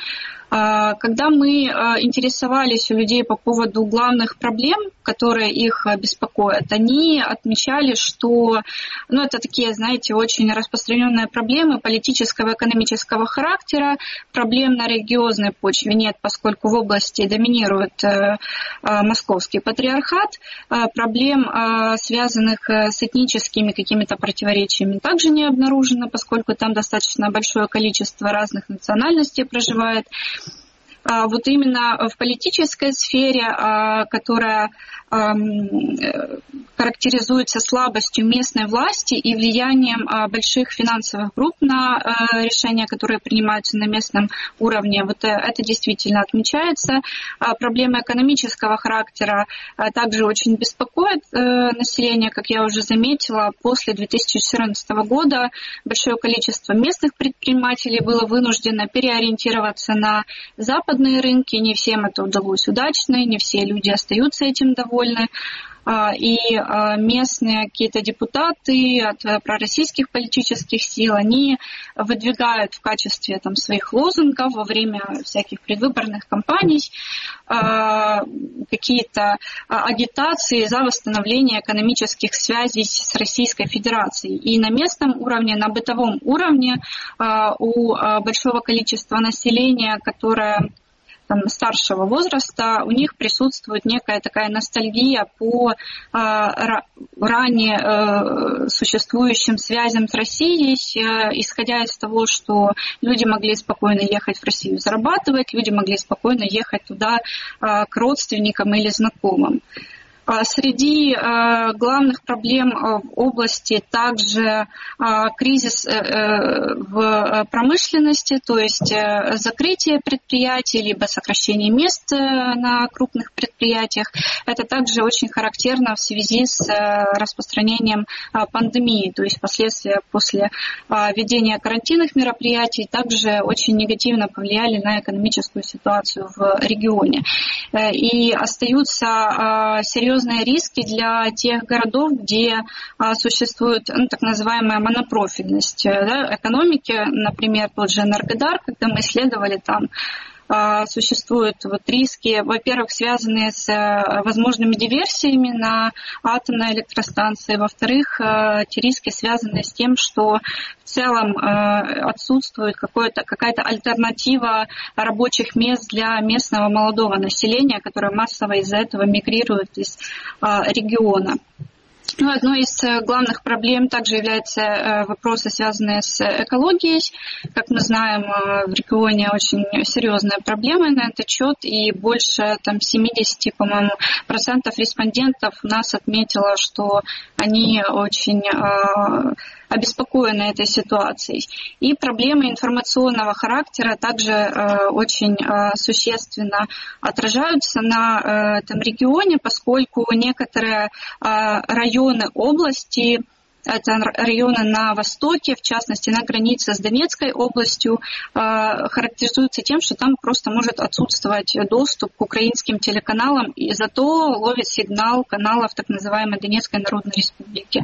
Когда мы интересовались у людей по поводу главных проблем, которые их беспокоят, они отмечали, что ну, это такие, знаете, очень распространенные проблемы политического и экономического характера, проблем на религиозной почве нет, поскольку в области доминирует московский патриархат, проблем, связанных с этническими какими-то противоречиями, также не обнаружено, поскольку там достаточно большое количество разных национальностей проживает. Вот именно в политической сфере, которая характеризуется слабостью местной власти и влиянием больших финансовых групп на решения, которые принимаются на местном уровне. Вот это действительно отмечается. Проблемы экономического характера также очень беспокоят население, как я уже заметила. После две тысячи четырнадцатого года большое количество местных предпринимателей было вынуждено переориентироваться на западные рынки. Не всем это удалось удачно, не все люди остаются этим довольны. И местные какие-то депутаты от пророссийских политических сил, они выдвигают в качестве там, своих лозунгов во время всяких предвыборных кампаний какие-то агитации за восстановление экономических связей с Российской Федерацией. И на местном уровне, на бытовом уровне у большого количества населения, которое там, старшего возраста, у них присутствует некая такая ностальгия по а, ранее а, существующим связям с Россией, а, исходя из того, что люди могли спокойно ехать в Россию зарабатывать, люди могли спокойно ехать туда а, к родственникам или знакомым. Среди главных проблем в области также кризис в промышленности, то есть закрытие предприятий, либо сокращение мест на крупных предприятиях. Это также очень характерно в связи с распространением пандемии, то есть последствия после введения карантинных мероприятий также очень негативно повлияли на экономическую ситуацию в регионе. И остаются серьезные риски для тех городов, где а, существует ну, так называемая монопрофильность да, экономики, например, тот же Энергодар, когда мы исследовали там, а, существуют вот, риски, во-первых, связанные с а, возможными диверсиями на атомной электростанции, во-вторых, а, те риски связаны с тем, что в целом а, отсутствует какое-то, какая-то альтернатива рабочих мест для местного молодого населения, которое массово из-за этого мигрирует из а, региона. Ну, одной из главных проблем также являются вопросы, связанные с экологией. Как мы знаем, в регионе очень серьезные проблемы на этот счет, и больше там, семьдесят, по-моему, процентов респондентов нас отметило, что они очень обеспокоены этой ситуацией. И проблемы информационного характера также э, очень э, существенно отражаются на э, этом регионе, поскольку некоторые э, районы области, это районы на востоке, в частности на границе с Донецкой областью, характеризуются тем, что там просто может отсутствовать доступ к украинским телеканалам, и зато ловит сигнал каналов так называемой Донецкой Народной Республики.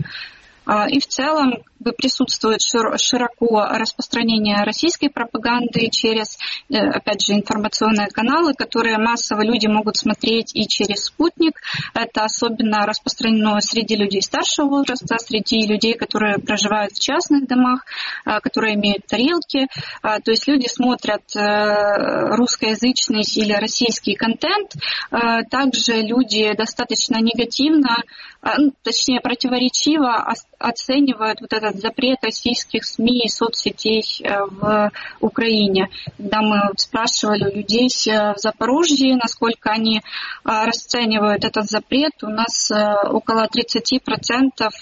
И в целом присутствует широко распространение российской пропаганды через, опять же, информационные каналы, которые массово люди могут смотреть и через спутник. Это особенно распространено среди людей старшего возраста, среди людей, которые проживают в частных домах, которые имеют тарелки. То есть люди смотрят русскоязычный или российский контент. Также люди достаточно негативно, точнее противоречиво оценивают вот этот запрет российских СМИ и соцсетей в Украине. Когда мы спрашивали у людей в Запорожье, насколько они расценивают этот запрет, у нас около тридцать процентов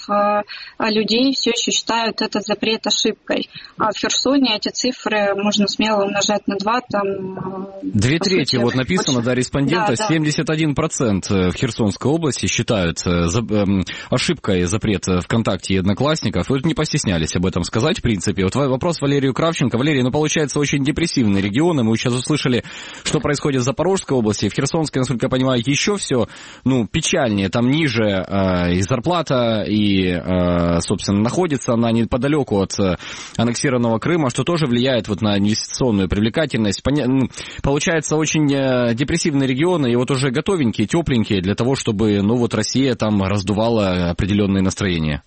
людей все еще считают этот запрет ошибкой. А в Херсоне эти цифры можно смело умножать на два. Там, Две трети, вот написано, очень... да, респондента, да, да. семьдесят один процент в Херсонской области считают ошибкой запрет ВКонтакте ВКонтакте и Одноклассников, и вот не постеснялись об этом сказать, в принципе. Вот вопрос Валерию Кравченко. Валерий, ну, получается, очень депрессивный регион, и мы сейчас услышали, что происходит в Запорожской области, в Херсонской, насколько я понимаю, еще все, ну, печальнее, там ниже э, и зарплата, и, э, собственно, находится она неподалеку от э, аннексированного Крыма, что тоже влияет вот на инвестиционную привлекательность. Поня... Получается, очень э, депрессивные регионы, и вот уже готовенькие, тепленькие для того, чтобы, ну, вот Россия там раздувала определенные настроения.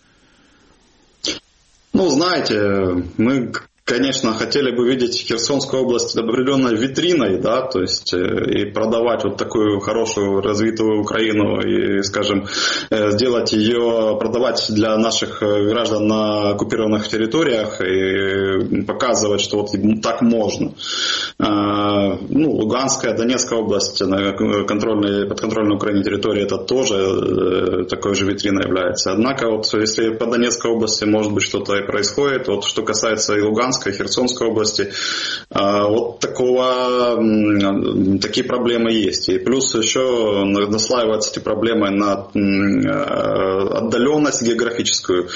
Ну, знаете, мы, конечно, хотели бы видеть Херсонскую область определенной витриной, да, то есть и продавать вот такую хорошую развитую Украину и, скажем, сделать ее, продавать для наших граждан на оккупированных территориях и показывать, что вот так можно. Ну, Луганская, Донецкая область, контрольные, подконтрольной Украине территории, это тоже такой же витриной является. Однако вот если по Донецкой области может быть что-то и происходит, вот что касается и Луганской, и Херсонской области, вот такого, такие проблемы есть. И плюс еще наслаиваются эти проблемы на отдаленность географическую.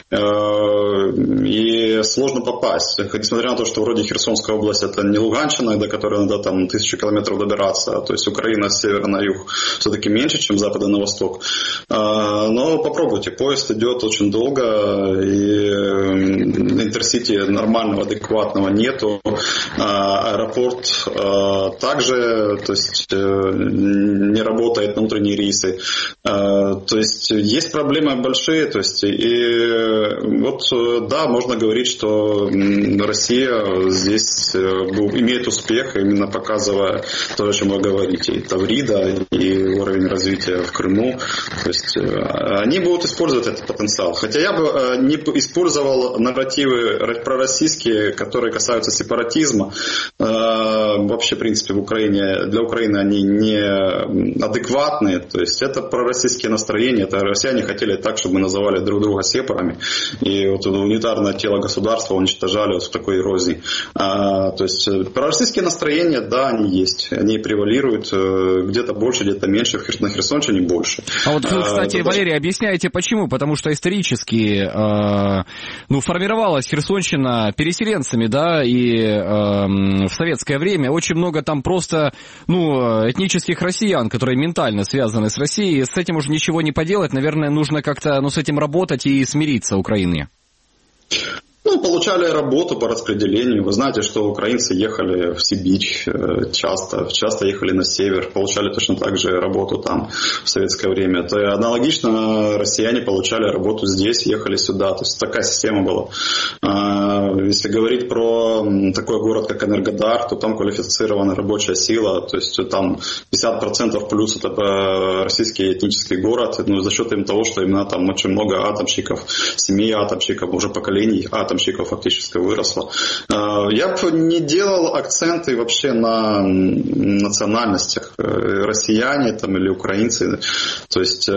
И сложно попасть. Несмотря на то, что вроде Херсонская область это не Луганщина, до которой надо там тысячу километров добираться, то есть Украина с севера на юг все-таки меньше, чем с запада на восток. Но попробуйте, поезд идет очень долго, и интерсити нормального, адекватного нету. Аэропорт также, то есть не работает на утренние рейсы. То есть есть проблемы большие, то есть и вот да, можно говорить, что Россия здесь имеет успех, именно показывая то, о чем вы говорите, и Таврида, и уровень развития в Крыму. То есть они будут использовать этот потенциал. Хотя я бы не использовал нарративы пророссийские, которые касаются сепаратизма. Вообще, в принципе, в Украине, для Украины они не адекватные. То есть это пророссийские настроения. Это россияне хотели так, чтобы называли друг друга сепарами. И вот унитарное тело государства уничтожали вот в такой розни. То есть пророссийские настроения, да, они есть. Они превалируют где-то больше, где-то меньше. На Херсонщине больше. А вот вы, кстати, Это... Валерий, объясняете почему? Потому что исторически э, ну, формировалась Херсонщина переселенцами, да, и э, в советское время очень много там просто, ну, этнических россиян, которые ментально связаны с Россией. С этим уже ничего не поделать. Наверное, нужно как-то, ну, с этим работать и смириться Украине. Ну, получали работу по распределению. Вы знаете, что украинцы ехали в Сибирь часто, часто ехали на север, получали точно так же работу там в советское время. То аналогично россияне получали работу здесь, ехали сюда. То есть такая система была. Если говорить про такой город, как Энергодар, то там квалифицированная рабочая сила. То есть там пятьдесят процентов плюс это российский этнический город. Ну, за счет того, что именно там очень много атомщиков, семей атомщиков, уже поколений атомщиков фактически выросло. Я бы не делал акценты вообще на национальностях. Россияне там, или украинцы. То есть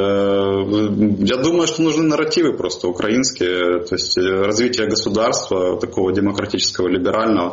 я думаю, что нужны нарративы просто украинские. То есть развитие государства такого демократического, либерального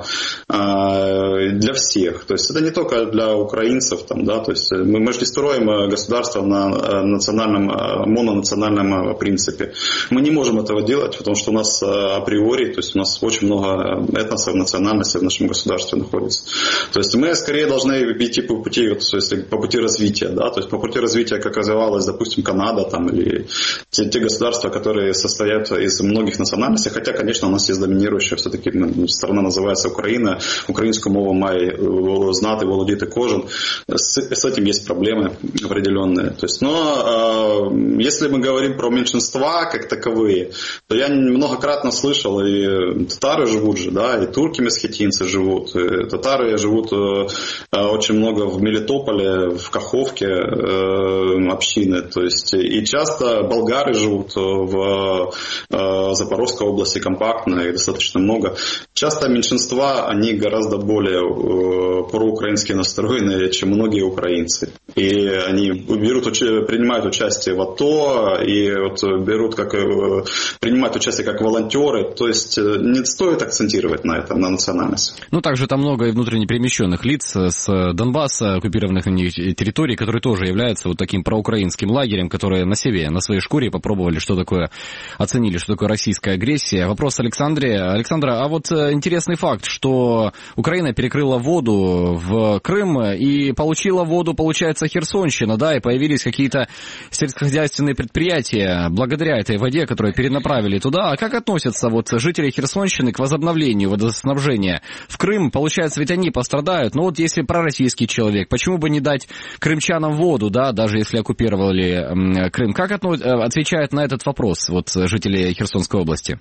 для всех. То есть это не только для украинцев. Там, да? То есть мы, мы же не строим государство на национальном, мононациональном принципе. Мы не можем этого делать, потому что у нас априори, то есть у нас очень много этносов, национальностей в нашем государстве находится. То есть мы скорее должны идти по пути, вот, если по пути развития, да, то есть по пути развития, как развивалась, допустим, Канада там, или те, те государства, которые состоят из многих национальностей, хотя, конечно, у нас есть доминирующая все-таки страна, называется Украина, украинскую мову має знати, володіти кожен. С, с этим есть проблемы определенные. То есть, но э, если мы говорим про меньшинства как таковые, то я многократно слышал, и татары живут же, да, и турки-месхетинцы живут, и татары живут э, очень много в Мелитополе, в Каховке э, общины, то есть и часто болгары живут в э, Запорожской области компактно и достаточно много. Часто меньшинства, они гораздо более э, проукраински настроены, чем многие украинцы. И они берут, принимают участие в АТО, и вот берут как, принимают участие как волонтеры, то есть есть не стоит акцентировать на этом, на национальности. Ну, также там много и внутренне перемещенных лиц с Донбасса, оккупированных на них территорий, которые тоже являются вот таким проукраинским лагерем, которые на себе, на своей шкуре попробовали, что такое, оценили, что такое российская агрессия. Вопрос Александре. Александра, а вот интересный факт, что Украина перекрыла воду в Крым и получила воду, получается, Херсонщина, да, и появились какие-то сельскохозяйственные предприятия благодаря этой воде, которые перенаправили туда. А как относятся вот жители Херсонщины к возобновлению водоснабжения в Крым? Получается, ведь они пострадают. Но вот если пророссийский человек, почему бы не дать крымчанам воду, да, даже если оккупировали Крым? Как отвечают на этот вопрос вот жители Херсонской области?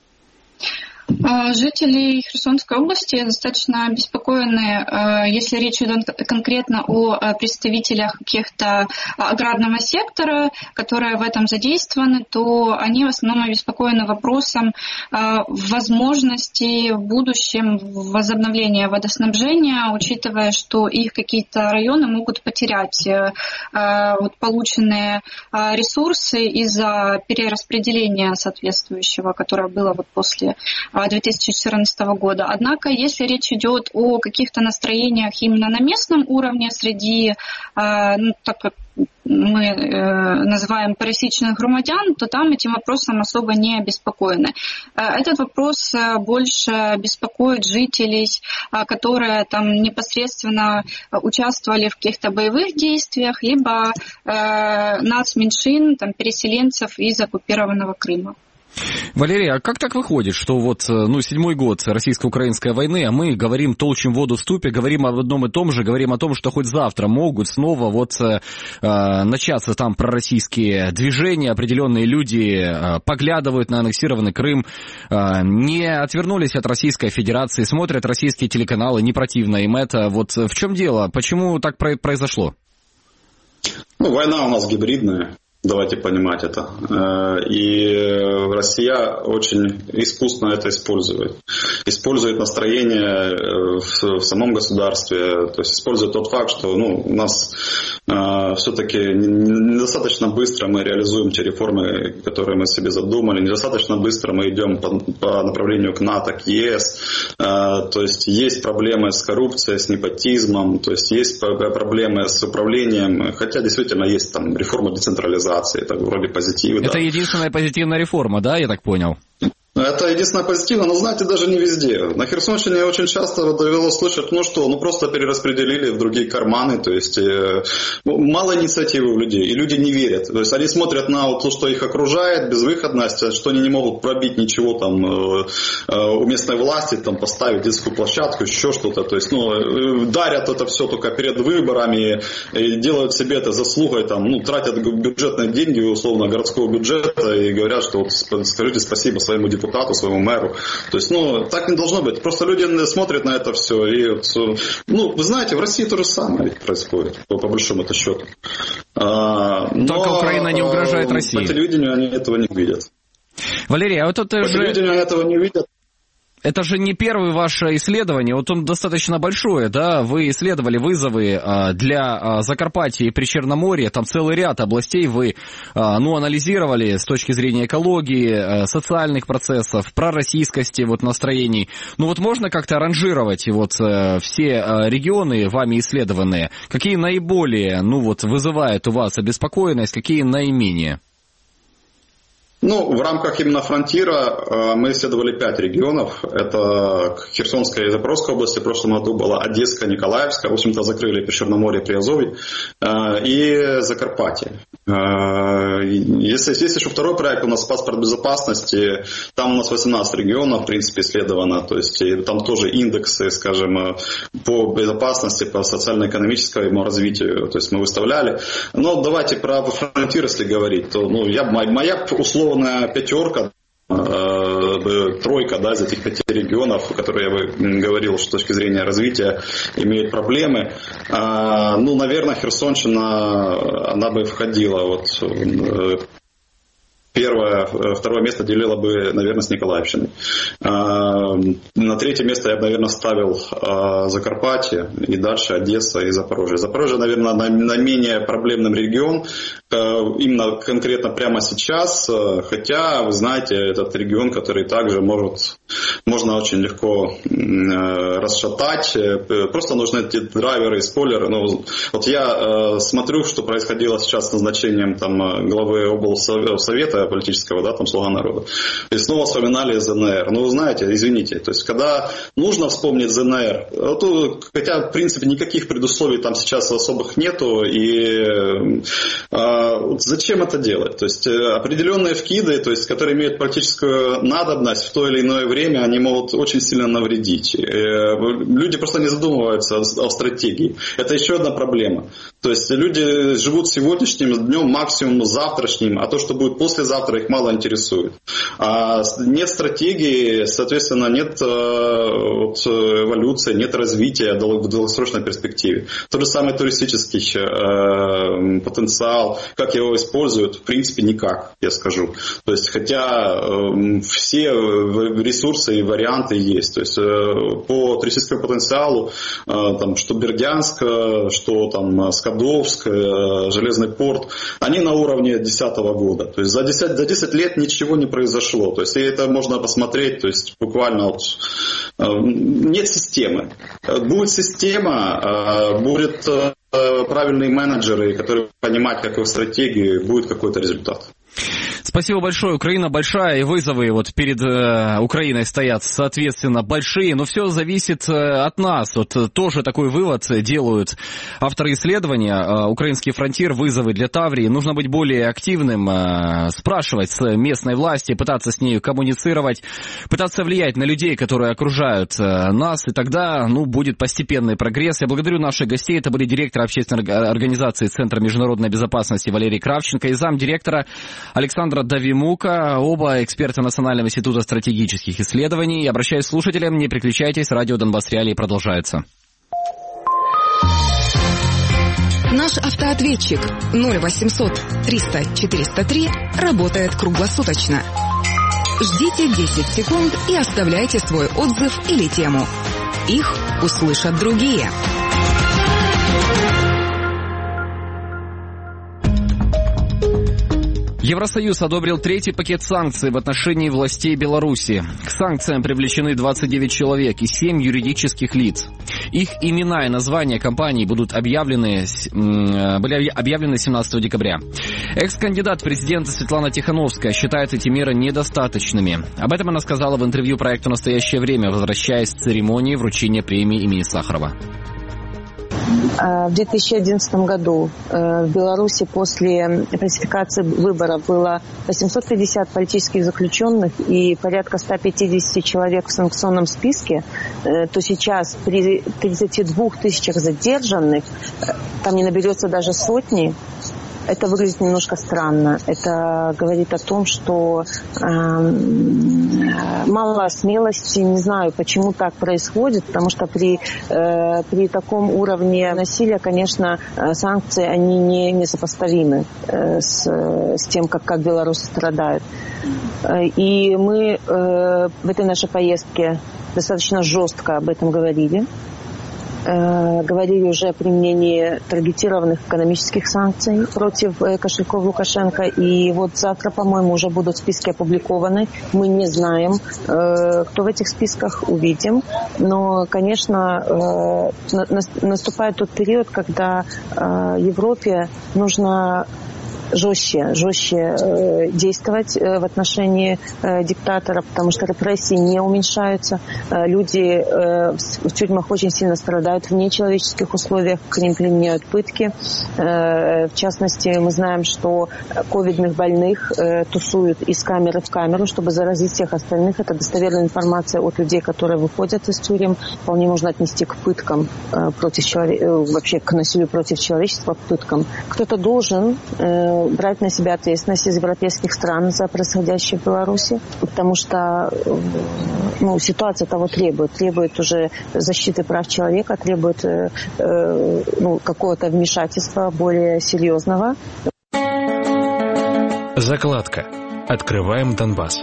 Жители Херсонской области достаточно обеспокоены, если речь идет конкретно о представителях каких-то аграрного сектора, которые в этом задействованы, то они в основном обеспокоены вопросом возможности в будущем возобновления водоснабжения, учитывая, что их какие-то районы могут потерять вот полученные ресурсы из-за перераспределения соответствующего, которое было вот после две тысячи четырнадцатого года. Однако, если речь идет о каких-то настроениях именно на местном уровне среди, ну, так как мы э, называем пересечных громадян, то там этим вопросом особо не обеспокоены. Этот вопрос больше беспокоит жителей, которые там непосредственно участвовали в каких-то боевых действиях, либо э, нацменьшин, там, переселенцев из оккупированного Крыма. Валерий, а как так выходит, что вот, ну, седьмой год российско-украинской войны, а мы говорим, толчим воду в ступе, говорим об одном и том же, говорим о том, что хоть завтра могут снова вот э, начаться там пророссийские движения, определенные люди э, поглядывают на аннексированный Крым, э, не отвернулись от Российской Федерации, смотрят российские телеканалы, не противно им это. Вот в чем дело? Почему так произошло? Ну, война у нас гибридная. Давайте понимать это. И Россия очень искусно это использует. Использует настроение в самом государстве. То есть использует тот факт, что ну, у нас все-таки недостаточно быстро мы реализуем те реформы, которые мы себе задумали. Недостаточно быстро мы идем по, по направлению к НАТО, к ЕС. То есть есть проблемы с коррупцией, с непотизмом. То есть есть проблемы с управлением. Хотя действительно есть там реформа децентрализации. Это вроде позитивно. Это да. единственная позитивная реформа, да, я так понял? Это единственное позитивно, но, знаете, даже не везде. На Херсонщине очень часто довелось слышать, ну что, ну просто перераспределили в другие карманы, то есть э, мало инициативы у людей, и люди не верят. То есть они смотрят на вот то, что их окружает, безвыходность, что они не могут пробить ничего там э, э, у местной власти, там поставить детскую площадку, еще что-то. То есть, ну, э, дарят это все только перед выборами, и делают себе это заслугой, там, ну, тратят бюджетные деньги, условно, городского бюджета, и говорят, что вот скажите спасибо своему депутату, депутату, своему мэру. То есть, ну, так не должно быть. Просто люди смотрят на это все. И, ну, вы знаете, в России то же самое происходит, по, по большому-то счету. А, но, Только Украина не угрожает России. По телевидению они этого не видят. Валерий, а вот это по же... телевидению они этого не видят. Это же не первое ваше исследование, вот он достаточно большое, да, вы исследовали вызовы для Закарпатья и Причерноморья, там целый ряд областей вы, ну, анализировали с точки зрения экологии, социальных процессов, пророссийскости, вот, настроений. Ну, вот можно как-то ранжировать вот все регионы, вами исследованные, какие наиболее, ну, вот, вызывают у вас обеспокоенность, какие наименее? Ну, в рамках именно фронтира мы исследовали пять регионов. Это Херсонская и Запорожская области. В прошлом году была Одесская, Николаевская. В общем-то, закрыли Причерноморье, Приазовье. И Закарпатье. Если есть еще второй проект, у нас паспорт безопасности. Там у нас восемнадцать регионов, в принципе, исследовано. То есть там тоже индексы, скажем, по безопасности, по социально-экономическому развитию. То есть мы выставляли. Но давайте про фронтир, если говорить, то ну, я, моя условная пятерка, тройка, да, из этих пяти регионов, которые я бы говорил, что с точки зрения развития имеют проблемы. Ну, наверное, Херсонщина, она бы входила вот Первое, второе место делило бы, наверное, с Николаевщиной. На третье место я бы, наверное, ставил Закарпатье и дальше Одесса и Запорожье. Запорожье, наверное, наименее проблемный регион, именно конкретно прямо сейчас, хотя, вы знаете, этот регион, который также может, можно очень легко расшатать, просто нужны эти драйверы и спойлеры. Ну, вот я смотрю, что происходило сейчас с назначением там, главы облсовета политического, да, там «Слуга народа». И снова вспоминали ЗНР. Ну, вы знаете, извините, то есть, когда нужно вспомнить ЗНР, то, хотя, в принципе, никаких предусловий там сейчас особых нету, и а, зачем это делать? То есть, определенные вкиды, то есть, которые имеют политическую надобность в то или иное время, они могут очень сильно навредить. Люди просто не задумываются о стратегии. Это еще одна проблема. То есть, люди живут сегодняшним днем, максимум завтрашним, а то, что будет послезавтра, завтра их мало интересует. А нет стратегии, соответственно, нет вот, эволюции, нет развития в долгосрочной перспективе. Тот же самый туристический э, потенциал, как его используют, в принципе, никак, я скажу. То есть, хотя э, все ресурсы и варианты есть. То есть, э, по туристическому потенциалу, э, там, что Бердянск, что там, Скадовск, э, Железный порт, они на уровне две тысячи десятого года. То есть, за десять За десять лет ничего не произошло. То есть, и это можно посмотреть, то есть, буквально вот, нет системы. Будет система, будет правильные менеджеры, которые понимают, как его стратегии, будет какой-то результат. Спасибо большое. Украина большая, и вызовы вот перед э, Украиной стоят, соответственно, большие, но все зависит э, от нас. Вот э, тоже такой вывод делают авторы исследования. Э, Украинский фронтир, вызовы для Таврии. Нужно быть более активным, э, спрашивать с местной власти, пытаться с ней коммуницировать, пытаться влиять на людей, которые окружают э, нас, и тогда, ну, будет постепенный прогресс. Я благодарю наших гостей. Это были директор общественной организации Центра международной безопасности Валерий Кравченко и замдиректора Александра Давимука, оба эксперта Национального института стратегических исследований. Обращаюсь к слушателям, не переключайтесь, радио Донбасс Реалии продолжается. Наш автоответчик ноль восемьсот триста четыреста три работает круглосуточно. Ждите десять секунд и оставляйте свой отзыв или тему. Их услышат другие. Евросоюз одобрил третий пакет санкций в отношении властей Беларуси. К санкциям привлечены двадцать девять человек и семь юридических лиц. Их имена и названия компаний будут объявлены, были объявлены семнадцатого декабря. Экс-кандидат в президенты Светлана Тихановская считает эти меры недостаточными. Об этом она сказала в интервью проекту «Настоящее время», возвращаясь с церемонии вручения премии имени Сахарова. В две тысячи одиннадцатом году в Беларуси после фальсификации выборов было восемьсот пятьдесят политических заключенных и порядка ста пятидесяти человек в санкционном списке, то сейчас при тридцати двух тысячах задержанных там не наберется даже сотни. Это выглядит немножко странно. Это говорит о том, что э, мало смелости. Не знаю, почему так происходит, потому что при, э, при таком уровне насилия, конечно, санкции, они не, не сопоставимы э, с, с тем, как, как белорусы страдают. И мы э, в этой нашей поездке достаточно жестко об этом говорили. Говорили уже о применении таргетированных экономических санкций против кошельков Лукашенко. И вот завтра, по-моему, уже будут списки опубликованы. Мы не знаем, кто в этих списках, увидим. Но, конечно, наступает тот период, когда Европе нужно жестче, жестче э, действовать э, в отношении э, диктатора, потому что репрессии не уменьшаются. Э, люди э, в, в тюрьмах очень сильно страдают в нечеловеческих условиях, к ним применяют пытки. Э, в частности, мы знаем, что ковидных больных э, тусуют из камеры в камеру, чтобы заразить всех остальных. Это достоверная информация от людей, которые выходят из тюрем. Вполне можно отнести к пыткам э, против человек... э, вообще к насилию против человечества, к пыткам. Кто-то должен э, брать на себя ответственность из европейских стран за происходящее в Беларуси, потому что ну, ситуация того требует. Требует уже защиты прав человека, требует э, э, ну, какого-то вмешательства более серьезного. Закладка. Открываем Донбасс.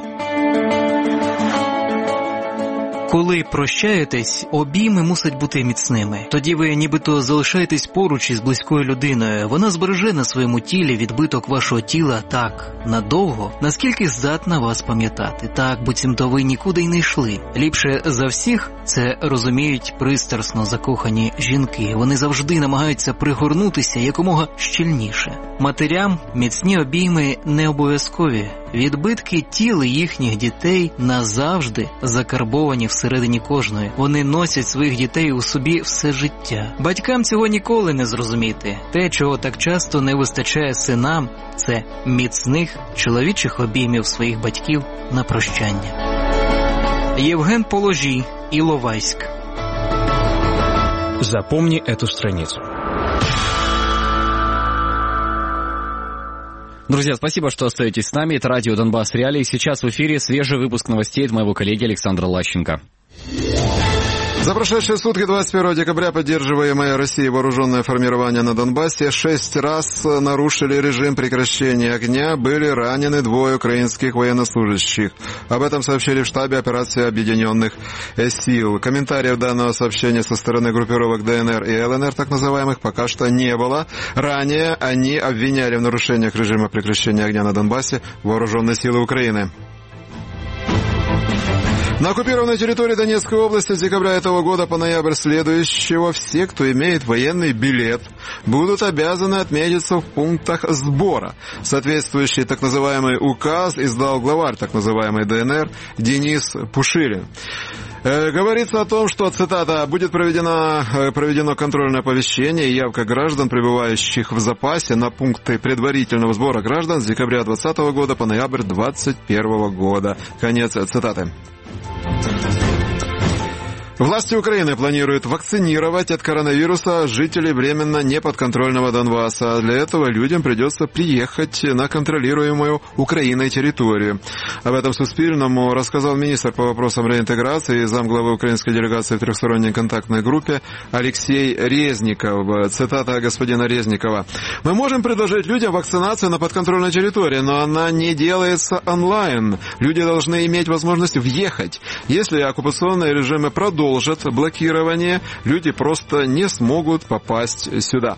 Коли прощаєтесь, обійми мусять бути міцними. Тоді ви нібито залишаєтесь поруч із близькою людиною. Вона збереже на своєму тілі відбиток вашого тіла так надовго, наскільки здатна вас пам'ятати. Так, буцімто ви нікуди й не йшли. Ліпше за всіх це розуміють пристрасно закохані жінки. Вони завжди намагаються пригорнутися якомога щільніше. Матерям міцні обійми не обов'язкові. Відбитки тіл їхніх дітей назавжди закарбовані всередині кожної. Вони носять своїх дітей у собі все життя. Батькам цього ніколи не зрозуміти. Те, чого так часто не вистачає синам, це міцних чоловічих обіймів своїх батьків на прощання. Євген Положій, Іловайськ. Запомни эту страницу. Друзья, спасибо, что остаетесь с нами. Это радио «Донбасс Реалии». Сейчас в эфире свежий выпуск новостей от моего коллеги Александра Лащенко. За прошедшие сутки двадцать первого декабря поддерживаемое Россией вооруженное формирование на Донбассе шесть раз нарушили режим прекращения огня, были ранены двое украинских военнослужащих. Об этом сообщили в штабе операции Объединенных сил. Комментариев данного сообщения со стороны группировок ДНР и ЛНР, так называемых, пока что не было. Ранее они обвиняли в нарушениях режима прекращения огня на Донбассе вооруженные силы Украины. На оккупированной территории Донецкой области с декабря этого года по ноябрь следующего все, кто имеет военный билет, будут обязаны отметиться в пунктах сбора. Соответствующий так называемый указ издал главарь так называемой ДНР Денис Пушилин. Э, говорится о том, что, цитата, будет проведено, э, проведено контрольное оповещение и явка граждан, пребывающих в запасе, на пункты предварительного сбора граждан с декабря двадцатого года по ноябрь двадцать первого года. Конец цитаты. Власти Украины планируют вакцинировать от коронавируса жителей временно неподконтрольного Донбасса. Для этого людям придется приехать на контролируемую Украиной территорию. Об этом Суспільному рассказал министр по вопросам реинтеграции и замглавы украинской делегации в трехсторонней контактной группе Алексей Резников. Цитата господина Резникова. «Мы можем предложить людям вакцинацию на подконтрольной территории, но она не делается онлайн. Люди должны иметь возможность въехать. Если оккупационные режимы продолжат блокирование, люди просто не смогут попасть сюда».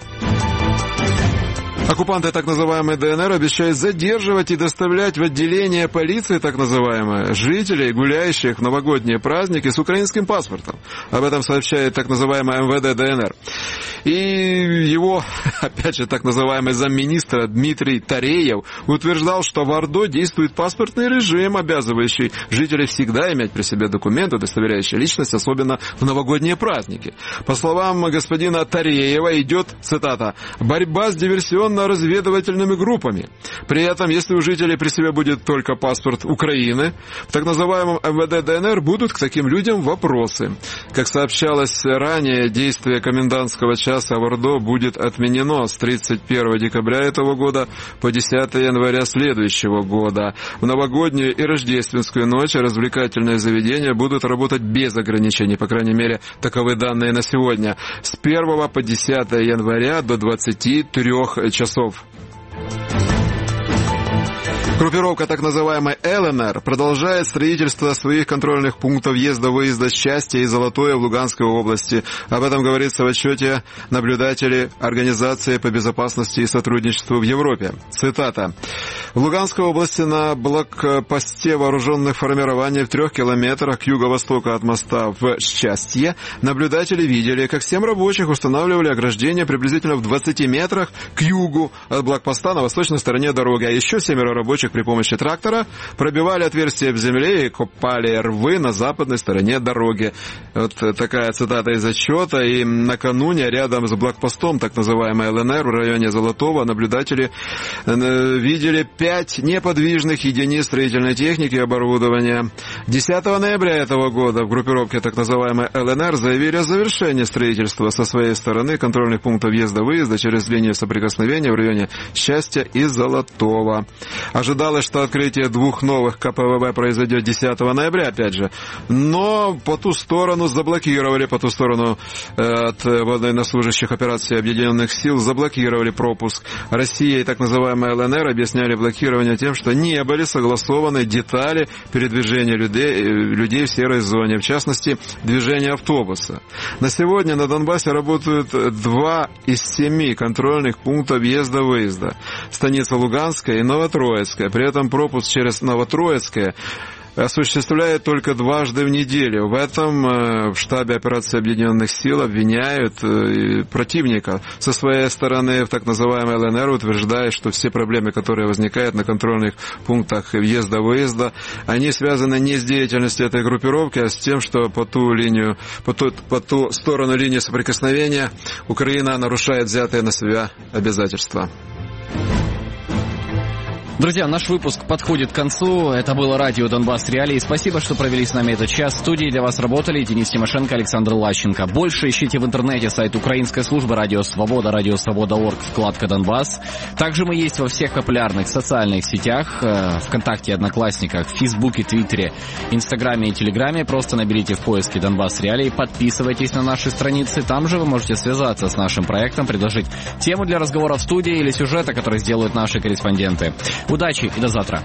Оккупанты так называемой ДНР обещают задерживать и доставлять в отделение полиции так называемые жителей, гуляющих в новогодние праздники с украинским паспортом. Об этом сообщает так называемая эм вэ дэ ДНР. И его, опять же, так называемый замминистра Дмитрий Тареев утверждал, что в Ордо действует паспортный режим, обязывающий жителей всегда иметь при себе документы, удостоверяющие личность, особенно в новогодние праздники. По словам господина Тареева, идет, цитата, «борьба с диверсионной разведывательными группами. При этом, если у жителей при себе будет только паспорт Украины, в так называемом эм вэ дэ ДНР будут к таким людям вопросы». Как сообщалось ранее, действие комендантского часа в Ордо будет отменено с тридцать первого декабря этого года по десятого января следующего года. В новогоднюю и рождественскую ночь развлекательные заведения будут работать без ограничений, по крайней мере, таковы данные на сегодня, с первого по десятое января до двадцати трёх часов. часов. Группировка так называемой эл эн эр продолжает строительство своих контрольных пунктов въезда-выезда с Счастья и Золотое в Луганской области. Об этом говорится в отчете наблюдателей Организации по безопасности и сотрудничеству в Европе. Цитата. В Луганской области на блокпосте вооруженных формирований в трех километрах к юго-востоку от моста в Счастье наблюдатели видели, как семь рабочих устанавливали ограждение приблизительно в двадцати метрах к югу от блокпоста на восточной стороне дороги, а еще семеро рабочих при помощи трактора пробивали отверстия в земле и копали рвы на западной стороне дороги. Вот такая цитата из отчета. И накануне рядом с блокпостом, так называемой эл эн эр, в районе Золотого, наблюдатели видели пять неподвижных единиц строительной техники и оборудования. десятого ноября этого года в группировке так называемой эл эн эр заявили о завершении строительства со своей стороны контрольных пунктов въезда-выезда через линию соприкосновения в районе Счастья и Золотого. Ожидается ожидалось, что открытие двух новых ка пэ вэ вэ произойдет десятого ноября, опять же. Но по ту сторону заблокировали, по ту сторону э, от военнослужащих операций Объединенных сил заблокировали пропуск. Россия и так называемая эл эн эр объясняли блокирование тем, что не были согласованы детали передвижения людей, людей в серой зоне, в частности, движения автобуса. На сегодня на Донбассе работают два из семи контрольных пунктов въезда-выезда. Станица Луганская и Новотроицкая. При этом пропуск через Новотроицкое осуществляет только дважды в неделю. В этом в штабе операции Объединенных сил обвиняют противника. Со своей стороны, в так называемой эл эн эр утверждает, что все проблемы, которые возникают на контрольных пунктах въезда-выезда, они связаны не с деятельностью этой группировки, а с тем, что по ту линию, по ту, по ту сторону линии соприкосновения Украина нарушает взятые на себя обязательства. Друзья, наш выпуск подходит к концу. Это было радио «Донбасс Реалии». Спасибо, что провели с нами этот час. В студии для вас работали Денис Тимошенко, Александр Лащенко. Больше ищите в интернете сайт Украинской службы «Радио Свобода», радио свобода точка орг, вкладка «Донбасс». Также мы есть во всех популярных социальных сетях. ВКонтакте, Одноклассниках, Фейсбуке, Твиттере, Инстаграме и Телеграме. Просто наберите в поиске «Донбасс Реалии». Подписывайтесь на наши страницы. Там же вы можете связаться с нашим проектом, предложить тему для разговора в студии или сюжета, который сделают наши корреспонденты. Удачи и до завтра.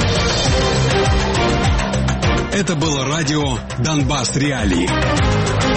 Это было радио «Донбасс Реалии».